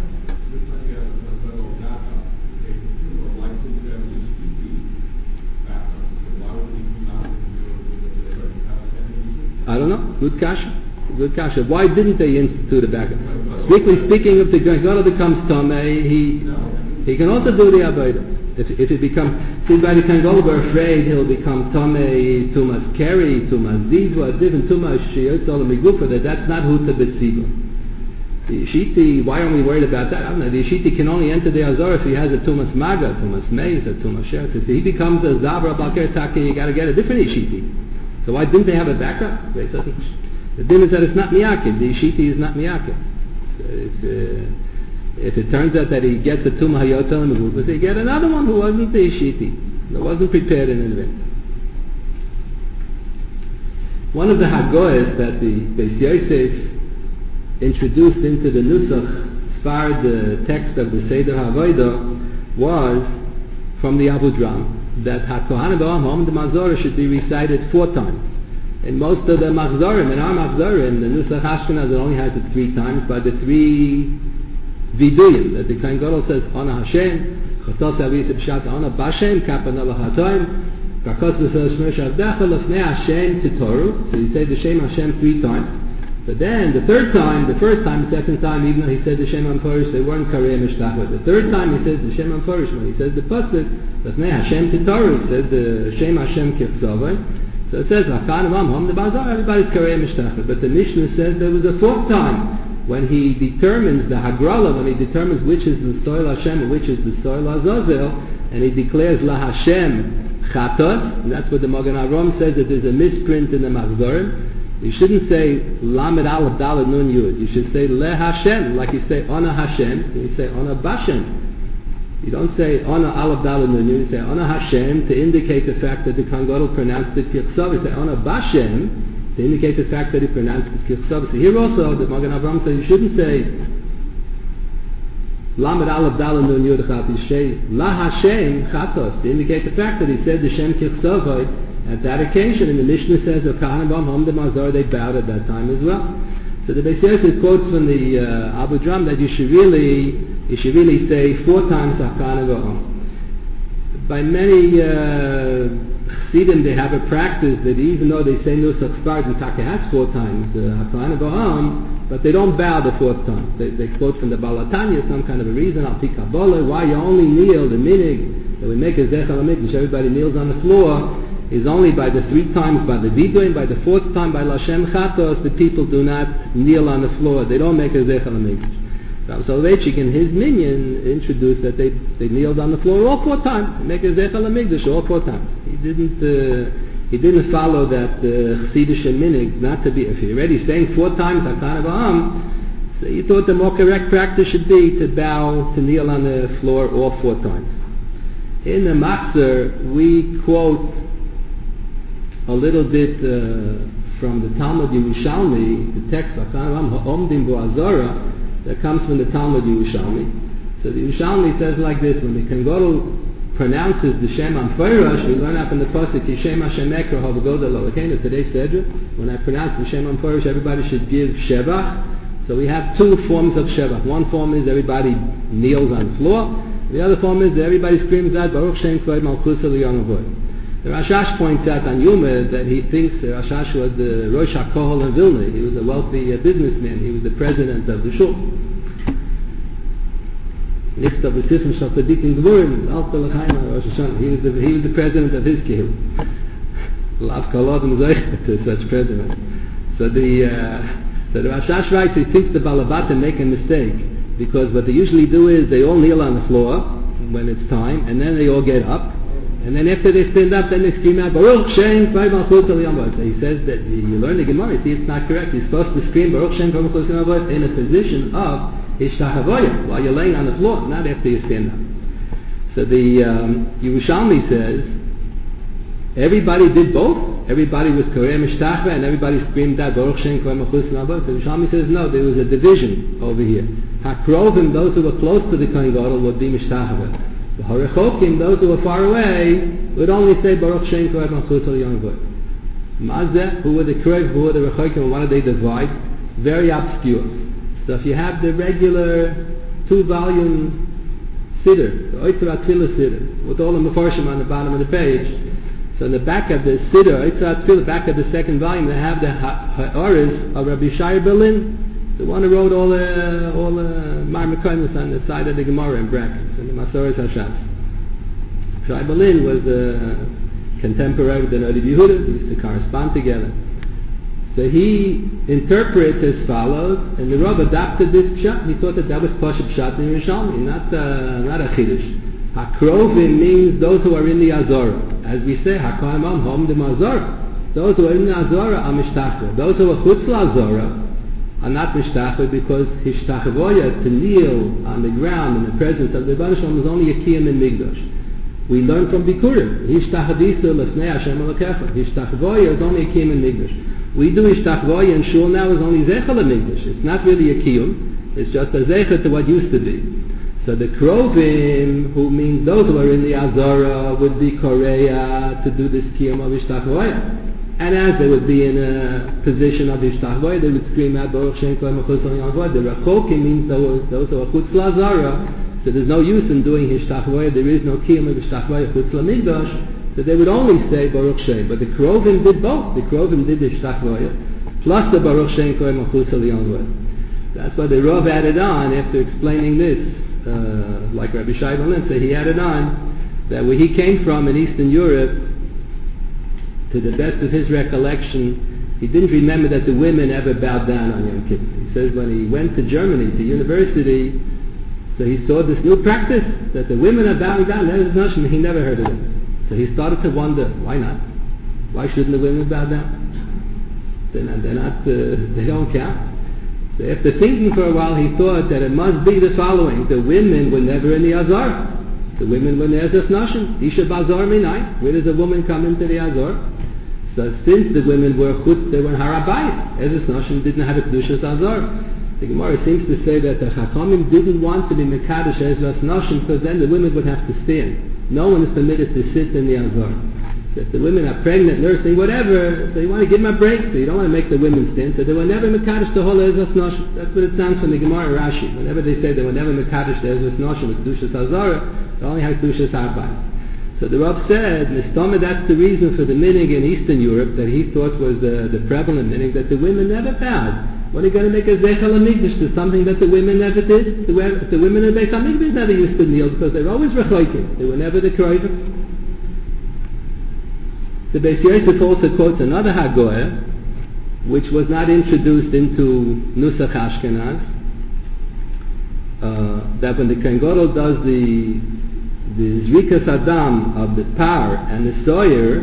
I don't know. Good kasha. Good kasha. Why didn't they institute a backup? Strictly speaking, if the Kohen Gadol becomes Tameh, he, he can also do the Avodah. If, if it becomes, since by the Kohen Gadol we're afraid he'll become Tamei, Tumas Keri, Tumas Zivua, different Tumas Shiyot, Olam Migufa, that that's not Huta B'Tzibur. The Yeshiti, why are we worried about that? I don't know. The Yeshiti can only enter the Azor if he has a Tumas Maga, Tumas Meis, a Tumas Sher. If he becomes a Zabra Balker Taki, you gotta get a different Yeshiti. So why didn't they have a backup? They said, the din is that it's not Miyakid. The Yeshiti is not Miyakid. So it's, uh, if it turns out that he gets a Tumah Hayotel and Megufas, he get another one who wasn't the Yeshiti, that wasn't prepared in advance. One of the Hagoyas that the Beis Yosef introduced into the Nusach, Sfard, the text of the Seder HaAvodah, was from the Abu Dram, that HaKohanim B'Oham, the Mazorah, should be recited four times. In most of the Machzorim, in our Machzorim, the Nusach Ashkenaz, it only has it three times, by the three Viduyim, that the Kohen Gadol says, Ona Hashem, Chotos Avis B'Shat, Ona Bashem, Kapan Ala Hatoim, Kakos V'Sel Shmer Shavdecha, Lefnei Hashem Titoru. So you say the Shem Hashem three times. So then, the third time, the first time, the second time, even though he said the Shem HaMforish, they weren't Karei Mishtachot. The third time he says the Shem HaMforish, when he says the Pasuk, Lefnei Hashem Titoru, it says the Shem Hashem Kichzovai. So it says, Hakan Vam Ham the Bazar, everybody's Karei Mishtachot. But the Mishnah says there was a fourth time, when he determines the Hagrala, when he determines which is the soil Hashem and which is the soil Azazel, and he declares La Hashem Chatos, and that's what the Magen Avraham says, that there's a misprint in the Machzorim. You shouldn't say Lamed Aleph Daled Nun Yud. You should say Le Hashem, like you say Ona Hashem, and you say Ona Bashem. You don't say Ona Aleph Daled Nun Yud. You say Ona Hashem to indicate the fact that the Kohen Gadol pronounced it Kichsav. You say Ona Bashem to indicate the fact that he pronounced it Kichsav. So here also, the Magen Avraham says you shouldn't say Lamed Aleph Daled Nun Yud Chat. You say La Hashem Chatos to indicate the fact that he said the Shem Kichsavai at that occasion. And the Mishnah says of Kahanim Bam Ham the Mazar, they bowed at that time as well. So the Beis Yosef quotes from the uh, Abu Dram that you should really you should really say four times Kahanim Bam Ham. By many uh, Chassidim, they have a practice that even though they say Nusach Sfard and Taka has four times Kahanim Bam Ham, but they don't bow the fourth time. They, they quote from the Balatanya some kind of a reason, Al Pi Kabbalah, why you only kneel, the minig that we make a Zechar Lamikdash, everybody kneels on the floor, is only by the three times by the Vidui, by the fourth time by Lashem Chatos, the people do not kneel on the floor. They don't make a Zechar Lamikdash. Rav Soloveitchik in his minyan introduced that they, they kneeled on the floor all four times, make a Zechar Lamikdash all four times. He didn't uh, he didn't follow that uh, Chassidish minig not to be, if you're already saying four times Hakana Ba'am, So he thought the more correct practice should be to bow, to kneel on the floor all four times. In the Machzor, we quote a little bit uh, from the Talmud Yerushalmi, the text Ha'omdim Bo'azora, that comes from the Talmud Yerushalmi. So the Yerushalmi says like this: when the Kohen Gadol pronounces the Shem Amforash, we learn up in the pasuk Yishem Hashem Ekra Havagoda Lo'akeinu. Today's Sedra, when I pronounce the Shem Amforash, everybody should give Shevach. So we have two forms of Shevach. One form is everybody kneels on the floor. The other form is that everybody screams out Baruch Shem Kvod Malchus Elyon Avoid. The Rashash points out on Yuma that he thinks the Rashash was the Rosh HaKohol in Vilna. He was a wealthy uh, businessman. He was the president of the shul. He was the, he was the president of his kihil. Lav Kalodim to such president. So the uh, so the Rashash writes he thinks the Balabatim make a mistake, because what they usually do is they all kneel on the floor when it's time, and then they all get up, and then after they stand up, then they scream out Baruch Shem Kvod Malchus Elyon Avoid. So he says that you learn the Gemara, you see it's not correct. You're supposed to scream Baruch Shem Kvod Malchus Elyon Avoid in a position of Hishtachavoya, while you're laying on the floor, not after you stand up. So the um, Yerushalmi says everybody did both. Everybody was Koreh Mishtachva, and everybody screamed out Baruch Shem Kvod Malchus Elyon Avoid. So Yerushalmi says no, there was a division over here. Hakrovim, those who were close to the Kohen Gadol, would be Mishtachva. The Harechokim, those who were far away, would only say Baruch Shem Kvod Malchus Elyon Avoid. Mazeh, who were the Koreh, who were the Rechokim, and why did they divide? Very obscure. So if you have the regular two-volume siddur, the Oitzer Atfilah siddur, with all the Mefarshim on the bottom of the page, so in the back of the siddur, Oitzer Atfilah, back of the second volume, they have the Ha'aris of Rabbi Shai Berlin, the one who wrote all the all the Marmikonis on the side of the Gemara in brackets, and the Masoret Hashas. Shai Berlin was a contemporary of the Noda B'Yehuda. They used to correspond together. So he interprets as follows, and the Rav adopted this pshat. He thought that that was Pasha Pshat in Yerushalmi, not uh, not a Chiddush. Hakrovim means those who are in the Azora. As we say, Hakoimam hom de Azora. Those who are in the Azora are Mishtachva. Those who are Chutz Azora are not Mishtachva, because Hishtachvoya, to kneel on the ground in the presence of the Rebbeinu Shalom, is only a Kiyam in Migdosh. We learn from Bikurim, Hishtachadisu l'fnei Hashem Elokecha. Hishtachvoya is only a Kiyam in Migdosh. We do Hishtachvoya in Shul now is only Zecha l'Migdosh. It's not really a Kiyum, it's just a Zecha to what used to be. So the Krovim, who means those who are in the Azara, would be Korea to do this Kiyum of Hishtachvoya. And as they would be in a position of Hishtachvoya, they would scream out Baruch Shem Kvod Malchus Elyon Avoid. The Rechokim means those, those who are Chutz L'Azara, so there's no use in doing Hishtachvoya, there is no Kiyum of Hishtachvoya Chutz L'Migdosh, so they would only say Baruch Shem. But the Krovim did both. The Krovim did the Hishtachvoya, plus the Baruch Shem Kvod Malchus Elyon Avoid. That's why the Rav added on, after explaining this, uh, like Rabbi Shai Berlin said, he added on that where he came from in Eastern Europe, to the best of his recollection, he didn't remember that the women ever bowed down on Yom Kippur. He says when he went to Germany, to university, so he saw this new practice, that the women are bowing down, he never heard of it. So he started to wonder, why not? Why shouldn't the women bow down? They're not, they're not uh, they don't count. So after thinking for a while, he thought that it must be the following: the women were never in the Azar. The women were Nezef Nashim. Isha Bazar Minai. Where does a woman come into the Azar? So since the women were chutz, they were in Harabayit. Ezes Nashim didn't have a Kedushas Azar. The Gemara seems to say that the Chachamim didn't want to be Mekadosh Ezes Nashim, because then the women would have to stand. No one is permitted to sit in the Azar. So if the women are pregnant, nursing, whatever, so you want to give them a break, so you don't want to make the women stand. So they were never Mekadosh the whole Ezes Nashim. That's what it sounds from the Gemara Rashi. Whenever they say they were never Mekadosh the Ezes Nashim with Kedushas Azar, they only had Kedushas Arbayis. So the Rav said, Nistama, that's the reason for the minhag in Eastern Europe that he thought was the, the prevalent minhag, that the women never bowed. What are you going to make a Zechel HaMikdash to something that the women never did? The, the women in Beis HaMikdash never used to kneel, because they were always rechoikim. They were never the kroivim. The Beis Yosef also quotes another Hagoyah, which was not introduced into Nusach Ashkenaz, uh, that when the Kohen Gadol does the the Zrikas Adam of the Par and the Sawyer,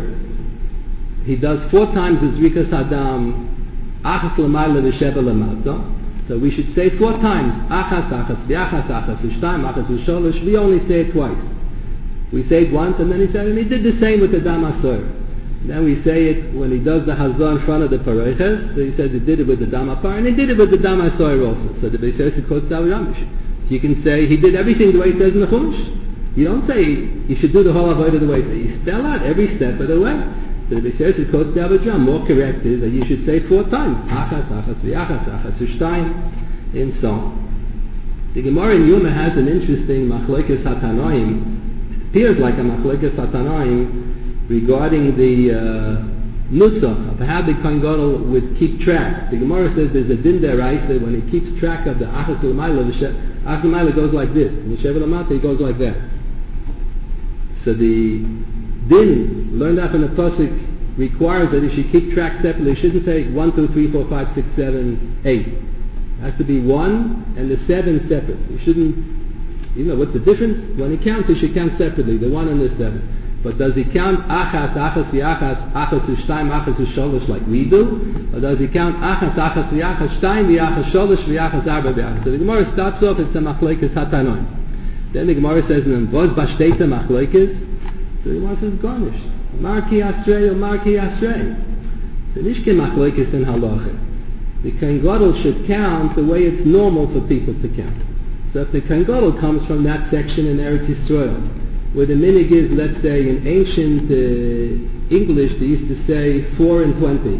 he does four times the Zrikas Adam, Achas L'mayla V'Sheva L'mata, So we should say four times, achas, achas, v'achas, achas, v'shtayim, achas, v'sholosh. We only say it twice. We say it once, and then he said, and he did the same with the Dam HaSoyer. Then we say it when he does the Hazah in front of the Pareiches. So he says he did it with the Dam HaPar, and he did it with the Dam HaSoyer also. So the Beis Yosef quotes David Ramish. You can say he did everything the way it says in the Chumash. You don't say you should do the whole avodah the way it says. You spell out every step of the way. So the Beis Yosef quotes David Ram. More correct is that you should say four times. Achas, achas, v'achas, achas, v'shtayim, and so on. The Gemara in Yuma has an interesting machlokes hatanoim. It appears like a machlokes hatanoim regarding the uh, nusach of how the Kohen Gadol would keep track. The Gemara says there's a din deraisa when he keeps track of the achas l'mayla. Achas l'mayla goes like this. In the shevet l'mata he goes like that. So the din learned out from the pasuk requires that he should keep track separately. He shouldn't say one, two, three, four, five, six, seven, eight. It has to be one and the seven separate. You shouldn't, you know, what's the difference? When he counts, he should count separately, the one and the seven. But does he count achas, achas, v'achas, achas, v'shtayim, achas, v'sholosh like we do? Or does he count achas, achas, v'achas, shtayim, v'achas, sholosh, v'achas, arba, v'achas? So the Gemara starts off, it's a machlokes hatanoim. Then the Gemara says, and vos bashteta machlokes? So the Gemara says, garnish. Marki asrei or marki asrei. So nishke machlokes in halacha. The Kohen Gadol should count the way it's normal for people to count. So if the Kohen Gadol comes from that section in Eretz Yisrael, where the minig is, let's say, in ancient uh, English, they used to say four and twenty.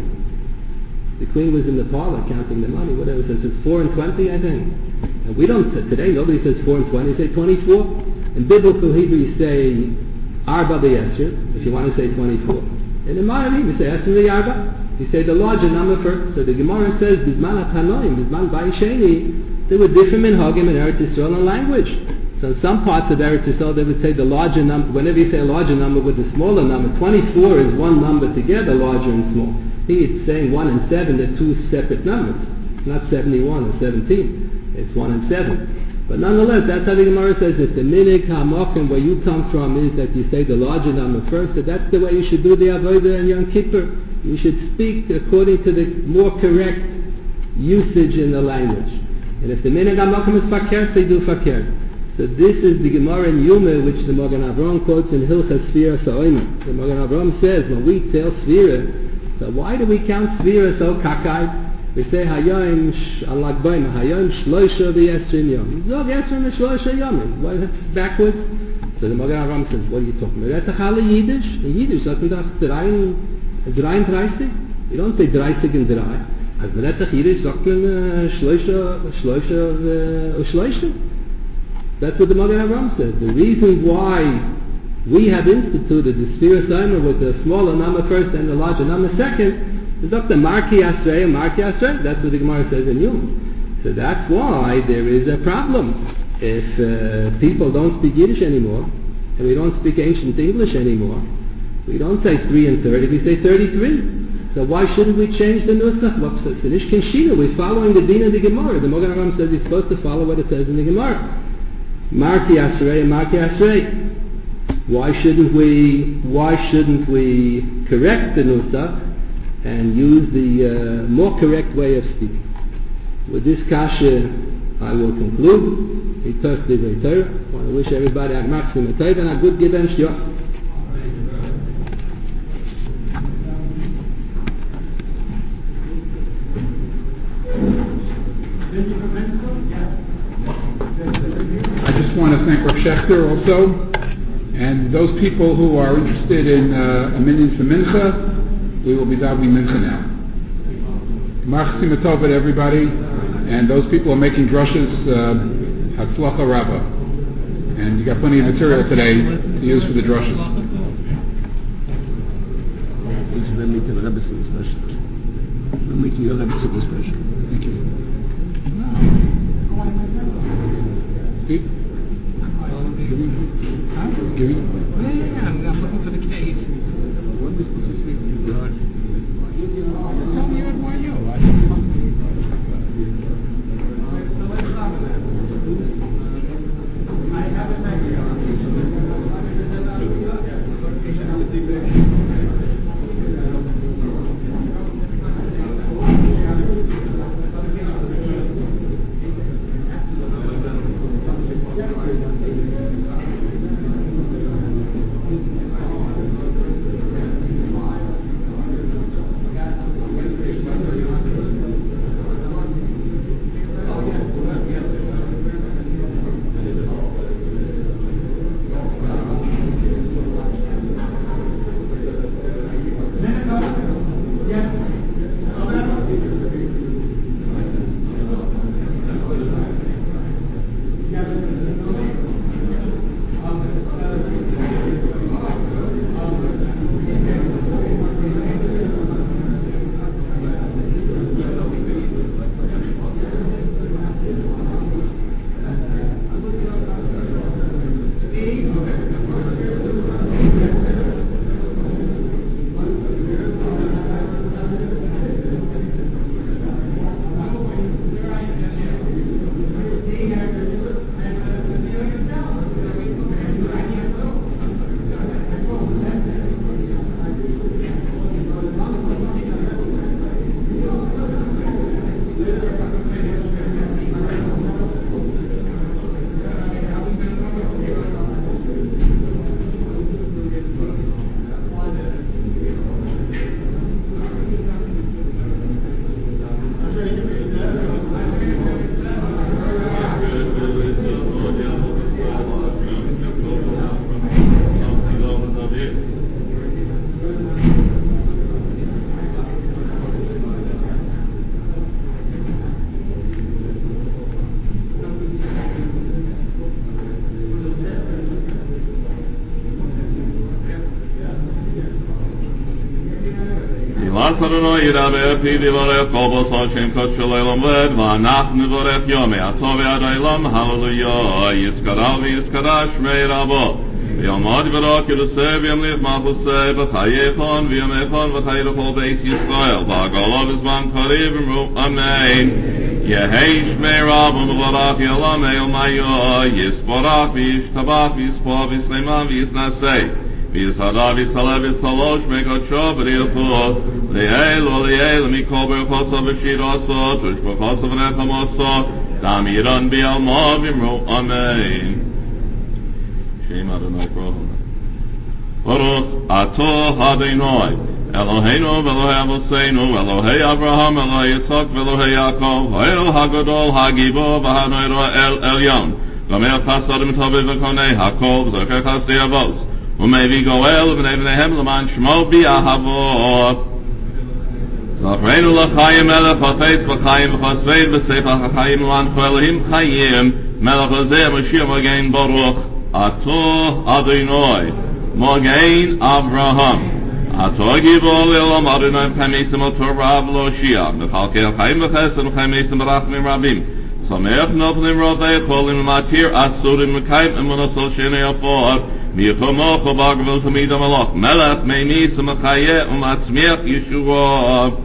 The queen was in the parlor counting the money, whatever, so it says four and twenty, I think. And we don't, today nobody says four and twenty, they say twenty-four. In biblical Hebrew you say arba b'yesher, if you want to say twenty-four. And in modern Hebrew you say esr v'arba. You say the larger number first. So the Gemara says, Bizman HaTanoim, Bizman Bayisheni, there were different minhagim in Eretz Yisrael in language. So in some parts of Eretz Yisrael they would say the larger number, whenever you say a larger number with the smaller number, twenty-four is one number together, larger and small. Here it's saying one and seven, they're two separate numbers. It's not seventy-one or seventeen. It's one and seven. But nonetheless, that's how the Gemara says, if the minig ha'mokim where you come from is that you say the larger number first, so that's the way you should do the avodah and Yom Kippur. You should speak according to the more correct usage in the language. And if the minig ha'mokim is fakir, they do fakir. So this is the Gemara in Yuma, which the Magen Avraham quotes in Hilchas Sfira Sa'omer. The Magen Avraham says, when we tell Sfira, so why do we count Sfira so kakai? We say Hayom Alag Baim, Hayom Shloisha v'Yesrim Yom. Zog Yesrim v'Shloisha Yomim. Why it's backwards? So the Magen Avraham says, what are you talking about? That's a Yiddish. In Yiddish, sagt man doch dreiunddreißig. You don't say dreißig and drei. Als man redt Yiddish, sagt man Shloisha, Shloisha, Shloisha. That's what the Magen Avraham says. The reason why we have instituted the Sfira Sa'omer with the smaller number first and the larger number second is up to Marki Asrei and Marki Asrei. That's what the Gemara says in Yom. So that's why there is a problem. If uh, people don't speak Yiddish anymore, and we don't speak ancient English anymore, we don't say three and thirty, we say thirty-three. So why shouldn't we change the Nusach? We're following the Din of the Gemara. The Magen Avraham says you're supposed to follow what it says in the Gemara. Marki Asrei and Marki Asrei. Why shouldn't we? Why shouldn't we correct the nusach and use the uh, more correct way of speaking? With this kasha, I will conclude. I want to wish everybody a maximum tov and a good Gedenk Shiyah. I just want to thank Rav Shechter also. And those people who are interested in uh, a minyan for mincha, we will be davening mincha now. Marchim tov at everybody, and those people who are making drushes, uh, hatzlacha rabba. And you got plenty of material today to use for the drushes. Please remember to the Rebbe special. I'm making your Rebbe special. Thank you. Steve? Gary? Yeah, yeah, yeah. I'm looking for the case. What is this week? You brought? Tell me what more you. I have it back here. V'as Adonai yidabeh pi v'yivarech kol b'sar shem kod shel olam ved v'anachnu v'orech yomei atov v'ad olam hallelujah yiskaral v'yiskarash shmei rabo v'yamad v'rak yudaseh v'yamlich machuseh v'chayechon v'yamechon v'chayechol beis Yisrael v'agalav v'zman kariv v'mru amen Yehei shmei rabo v'varach yalam el mayo yisborach v'yishtabach v'yispor v'yisleiman v'yisnaseh v'yisada v'yisalev v'yisalosh megotsho v'yilchos Le'el o le'el mikol berchosa v'shirasa tush berchosa v'nechamosa damiran bi'alma v'imro amen Shem Adonai Baruch Baruch ato Adonai Eloheinu v'Elohei Avoseinu Elohei Avraham Elohei Yitzchak v'Elohei Yaakov Ha'el hagadol ha'gibo v'ha'noiro el elyon Gomel chasadim tovei v'konei hakol v'zoker chasdei avos U'mevi goel v'nei v'neihem l'man shmo bi'ahavot L'chreinu l'chayim melech ha'fetz v'chayim v'chasvein v'sefer ha'chayim l'ancho Elohim chayim melech hazeh Mashiach Mogen Baruch Ato Adonai Mogen Avraham Ato Gibol Elam Adonai P'mesim Torah v'Loshia Mechalkel chayim v'chesed v'chayim v'rachmim rabim Sameach noflim rodei cholim v'matir asurim v'chayim emunasol shenei afor Michomo chobagavel tamid amalach Melech meinis v'machayeh v'matzmiach Yeshua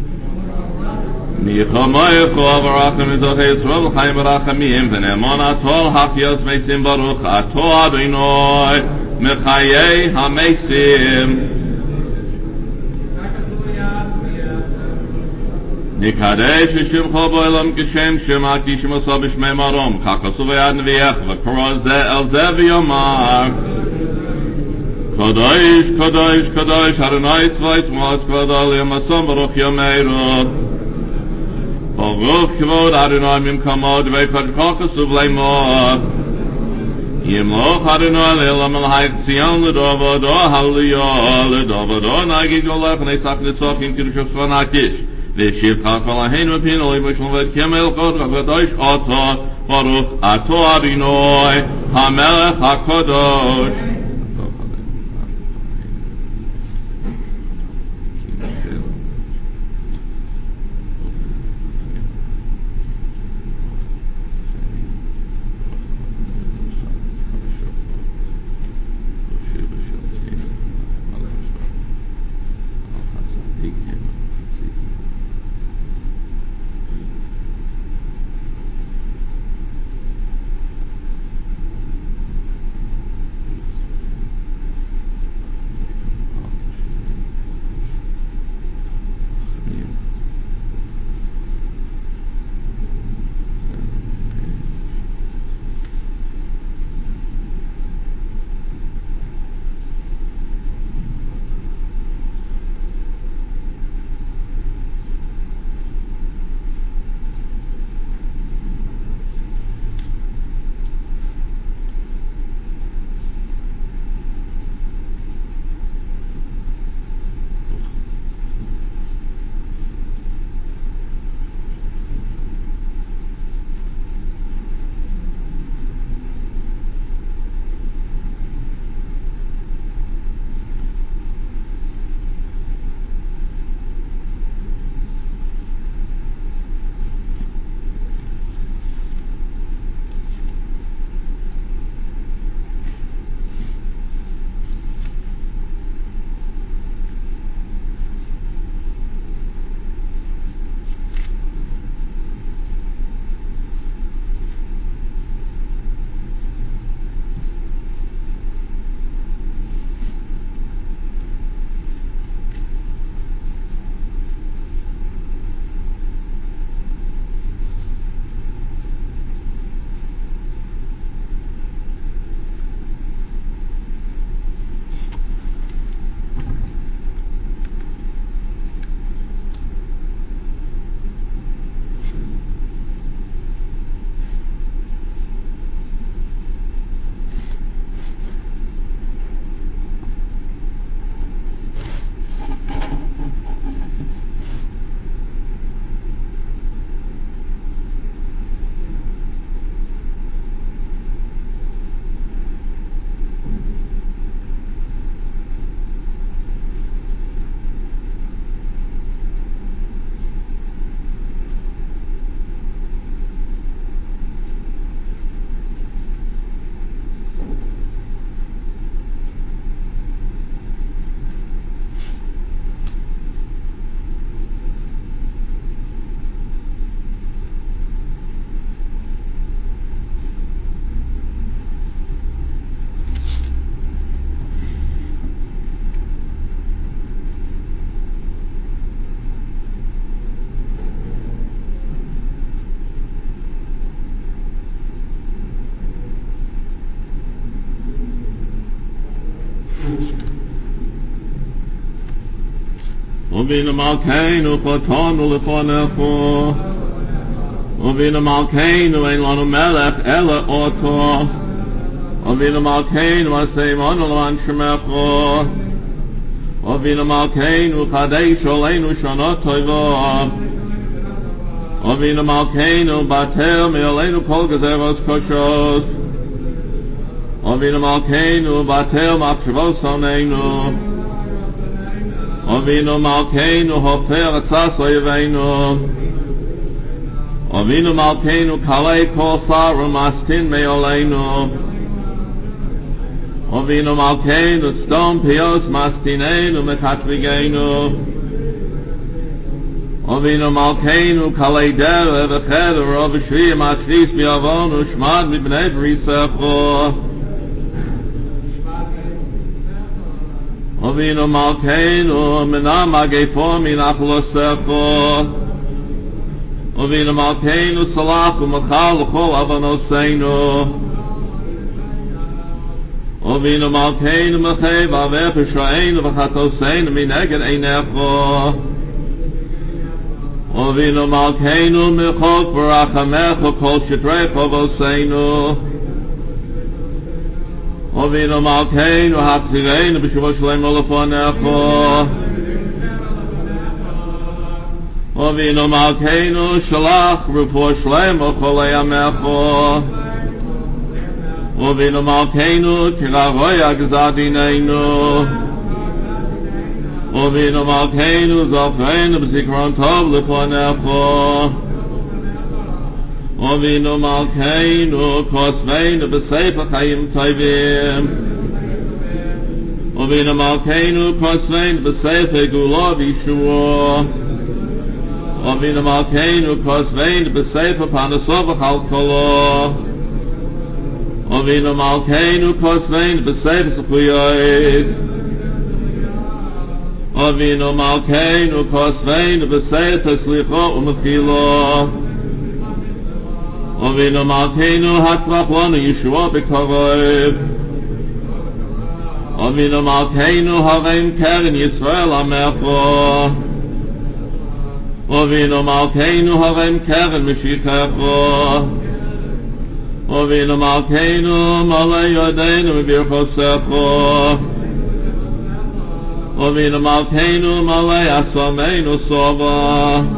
Nichomayach v'avarachem v'zochei Yisrael v'chayim v'rachamim v'ne'emon atol hafyos meisim baruch ato Adonai mechayei ha-meisim Nikadesh v'shimcho bo'elam k'shem shema ki shemoso b'shmei marom kakosu v'yad neviach v'koroz ze el ze v'yomar Kadosh, Kadosh, Kadosh, Adonai Tzva'is Moaz Kvadal Yamasom Baruch Yameirah Baruch Kvod Adonai Mim Kamod Ve'kod Kakasuv Le'mor Yimloch Adonai Le'elam El-Hayek Tzion L'Dovado Hallelujah L'Dovado Nagid Yolech Ne'tzach Nitzach Yim Kiddush V'Nakish V'shiv Chakal Ahein V'pin Olim V'shmol V'Kemel Kod Kadosh Ato Baruch Ato Adonai HaMelech HaKadosh Avinu Malkeinu Patanu Lefanecho Avinu Malkeinu Ein Lanu Melech Ele Oto Avinu Malkeinu Aseimanu L'man Shemecho Avinu Malkeinu Kadesh Oleinu Shana Tova Avinu Malkeinu Batel Me'aleinu Kol Gezeros Koshos Avinu Malkeinu Batel Machshavos Honeinu Avinu Malkeinu Hofer Etzas Oyeveinu Avinu Malkeinu Kalei Kol Saru Mastin Me'aleinu Avinu Malkeinu Stom Pios Mastineinu Mekatvigeinu Avinu Malkeinu Kalei Dere V'Cheder V'Shvi Mashvis B'Avonu Shmad Mibnei B'Risecho Avinu Malkeinu Minam Agefo Minachlosecho Avinu Malkeinu Salach U'Machal L'Chol Avonoseinu Avinu Malkeinu Mechev Aveh Peshaeinu V'Chatoseinu Mineged Einecho Avinu Malkeinu Mechok V'Rachamecho Kol Shitrecho Voseinu Avinu Malkeinu Hachzireinu B'Shuvo Shalem Olefonecho Avinu Malkeinu Shalach Rupo Shalem Ocholei Amecho Avinu Malkeinu Kiraroya Gzadineinu Avinu Malkeinu Zofreinu B'Zikron Tov Lefonecho Avinu Malkeinu Kosveinu B'Sefer Chaim Tovim Avinu Malkeinu Kosveinu B'Sefer Gula V'Yishua Avinu Malkeinu Kosveinu B'Sefer Parnaso V'Chalkalo Avinu Malkeinu Kosveinu B'Sefer Zechuyos Avinu Malkeinu Kosveinu B'Sefer Slicha U'Mechila Avinu Malkeinu Hatzlach Lanu Yeshua B'Karov Avinu Malkeinu Harem Keren Yisrael Amecho Avinu Malkeinu Harem Keren Meshikecho Avinu Malkeinu Malei Yodeinu B'Birchosecho Avinu Malkeinu Malei Asameinu Sova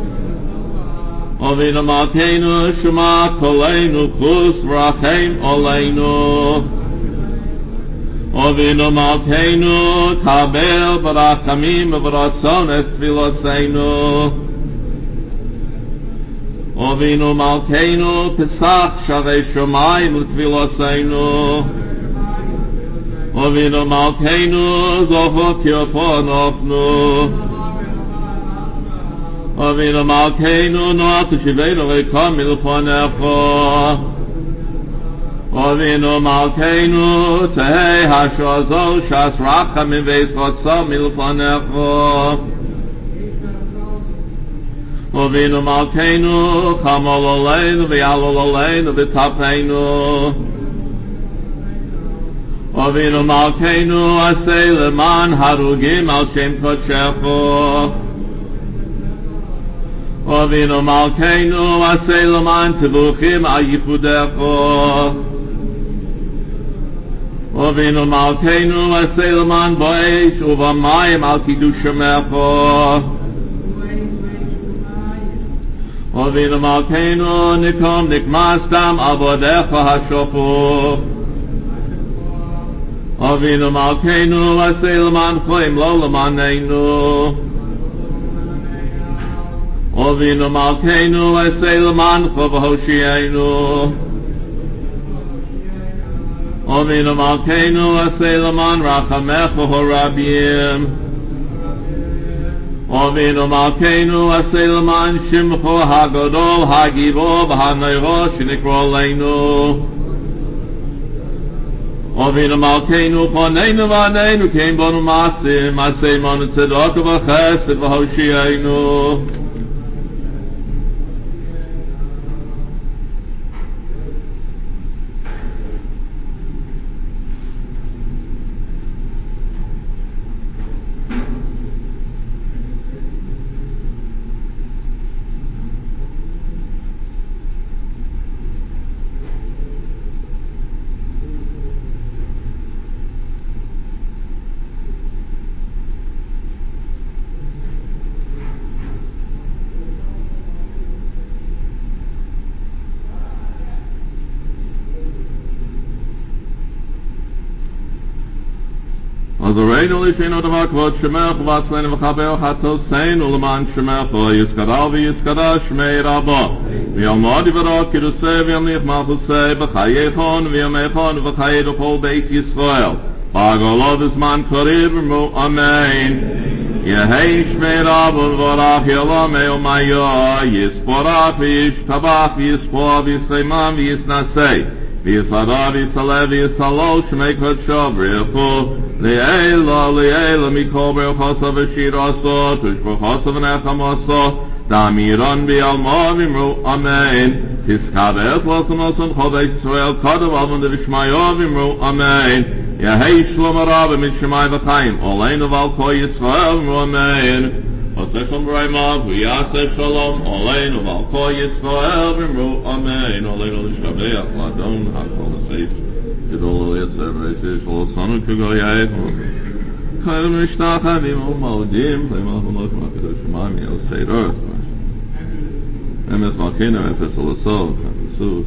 Avinu Malkeinu Shema Koleinu Chus V'Rachem Oleinu Avinu Malkeinu Kabel B'Rachamim V'Ratzon Es Tfiloseinu Avinu Malkeinu Pesach Sharei Shomayim L'Tfiloseinu Avinu Malkeinu Zohot Yopon Ofnu Avinu Malkeinu Noach Shivenu Rekam Milfonecho Avinu Malkeinu Tehei Hashazol Shas Racham Miveis Chotzah Milfonecho Avinu Malkeinu Chamol Oleinu V'Yalol Oleinu V'Tapeinu Avinu Malkeinu Aseh Leman Harugim Al Shem Kodshecho Avinu Malkeinu Aseh Leman Tevuchim Al Yichudecho Avinu Malkeinu Aseh Leman Bo'esh Uvamayim Al Kiddushamecho Avinu Malkeinu Nikom Nikmastam Avodecha Hashofu Avinu Malkeinu Aseh Leman Choim Lo Lemanenu Avinu Malkeinu Aseh Leman Chov Hoshienu Avinu Malkeinu Aseh Leman Rachamecha Horabim Avinu Malkeinu Aseh Leman Shimcho Hagadol Hagivo V'Hanoiro Shenikro Leinu Avinu Malkeinu Poneinu V'Aneinu Kein Bonu Masim Aseh Manu Tzedakah V'Chesed V'Hoshienu עזרנו לשנו דבר כבוד שמך ובעצלנו וחבר חטאותינו למען שמך יזכרה ויזכרה שמי רבו ויעמוד יברוק קידוסי וימליך מלכוסי בחייכון וימיכון ובחיי לכל בית ישראל בגלו בזמן קריב אמרו אמן יהי שמי רבו וברך ילמי ומיו יספורח וישתבח ויספור ויסלימן ויסנסי ויסעדה ויסעלה ויסעלו שמי קדשו בריחו ליאלה ליאלה מכל ברכוסו ושירוסו תשבחוסו ונחמוסו דמירון ביעלמו ואמרו אמן תזכבח לסמוסון כל בית ישראל כתוב אלמון דבשמיו ואמרו אמן יהי שלום רב משמי וחיים עלינו ועל כל ישראל ואמרו אמן עושה שלום ברמה ויעשה שלום עלינו ועל כל ישראל ואמרו אמן עלינו לשבח לאדון הכל הסייף גדול יצר ויצר של סנו כגויי חייל משתחווים ומעודים ומלכונות מהקדוש שמיים אל סיירות אמס מלכינו אפס על הסוף חפסות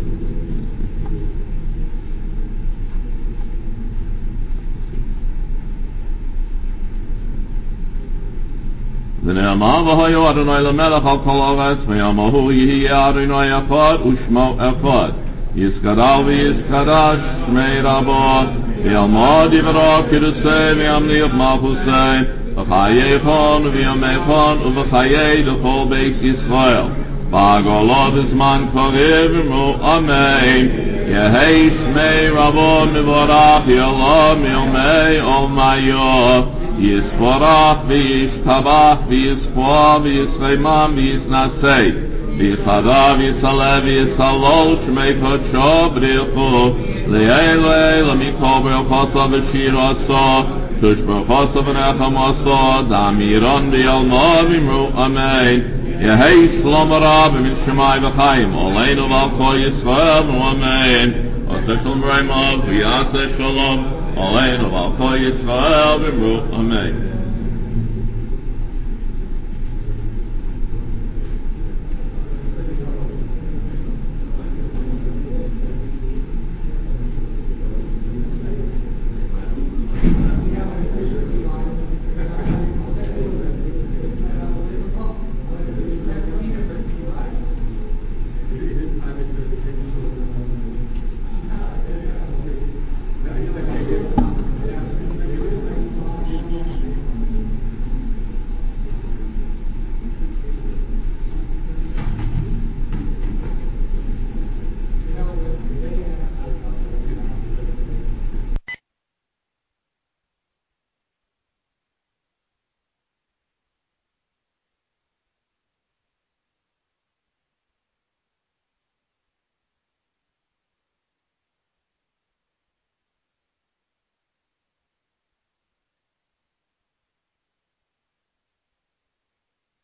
ונאמר והיו אדוני למלך על כל הארץ ויאמרו יהיה אדוני אחד ושמו אחד יזכרה ויזכרה שמי רבו ויעמוד יברוק קידוסי וימליך מלכוסי בחייכון וימיכון ובחיי לכל בית ישראל בגלו בזמן קריב אמרו אמן יהי שמי רבו מבורך ילום יומי עולמיו יספורח וישתבח ויספור ויסלימן ויסנסי ויסעדה ויסעלה ויסעלו שמי קדשו בריחו ליאלה מכל ברכוסו ושירוסו תשבחוסו ונחמוסו דמירון ביעלמו ואמרו אמן יהי שלום רב משמי וחיים עלינו ועל כל ישראל ואמרו אמן עושה שלום ברמה ויעשה שלום עלינו ועל כל ישראל ואמרו אמן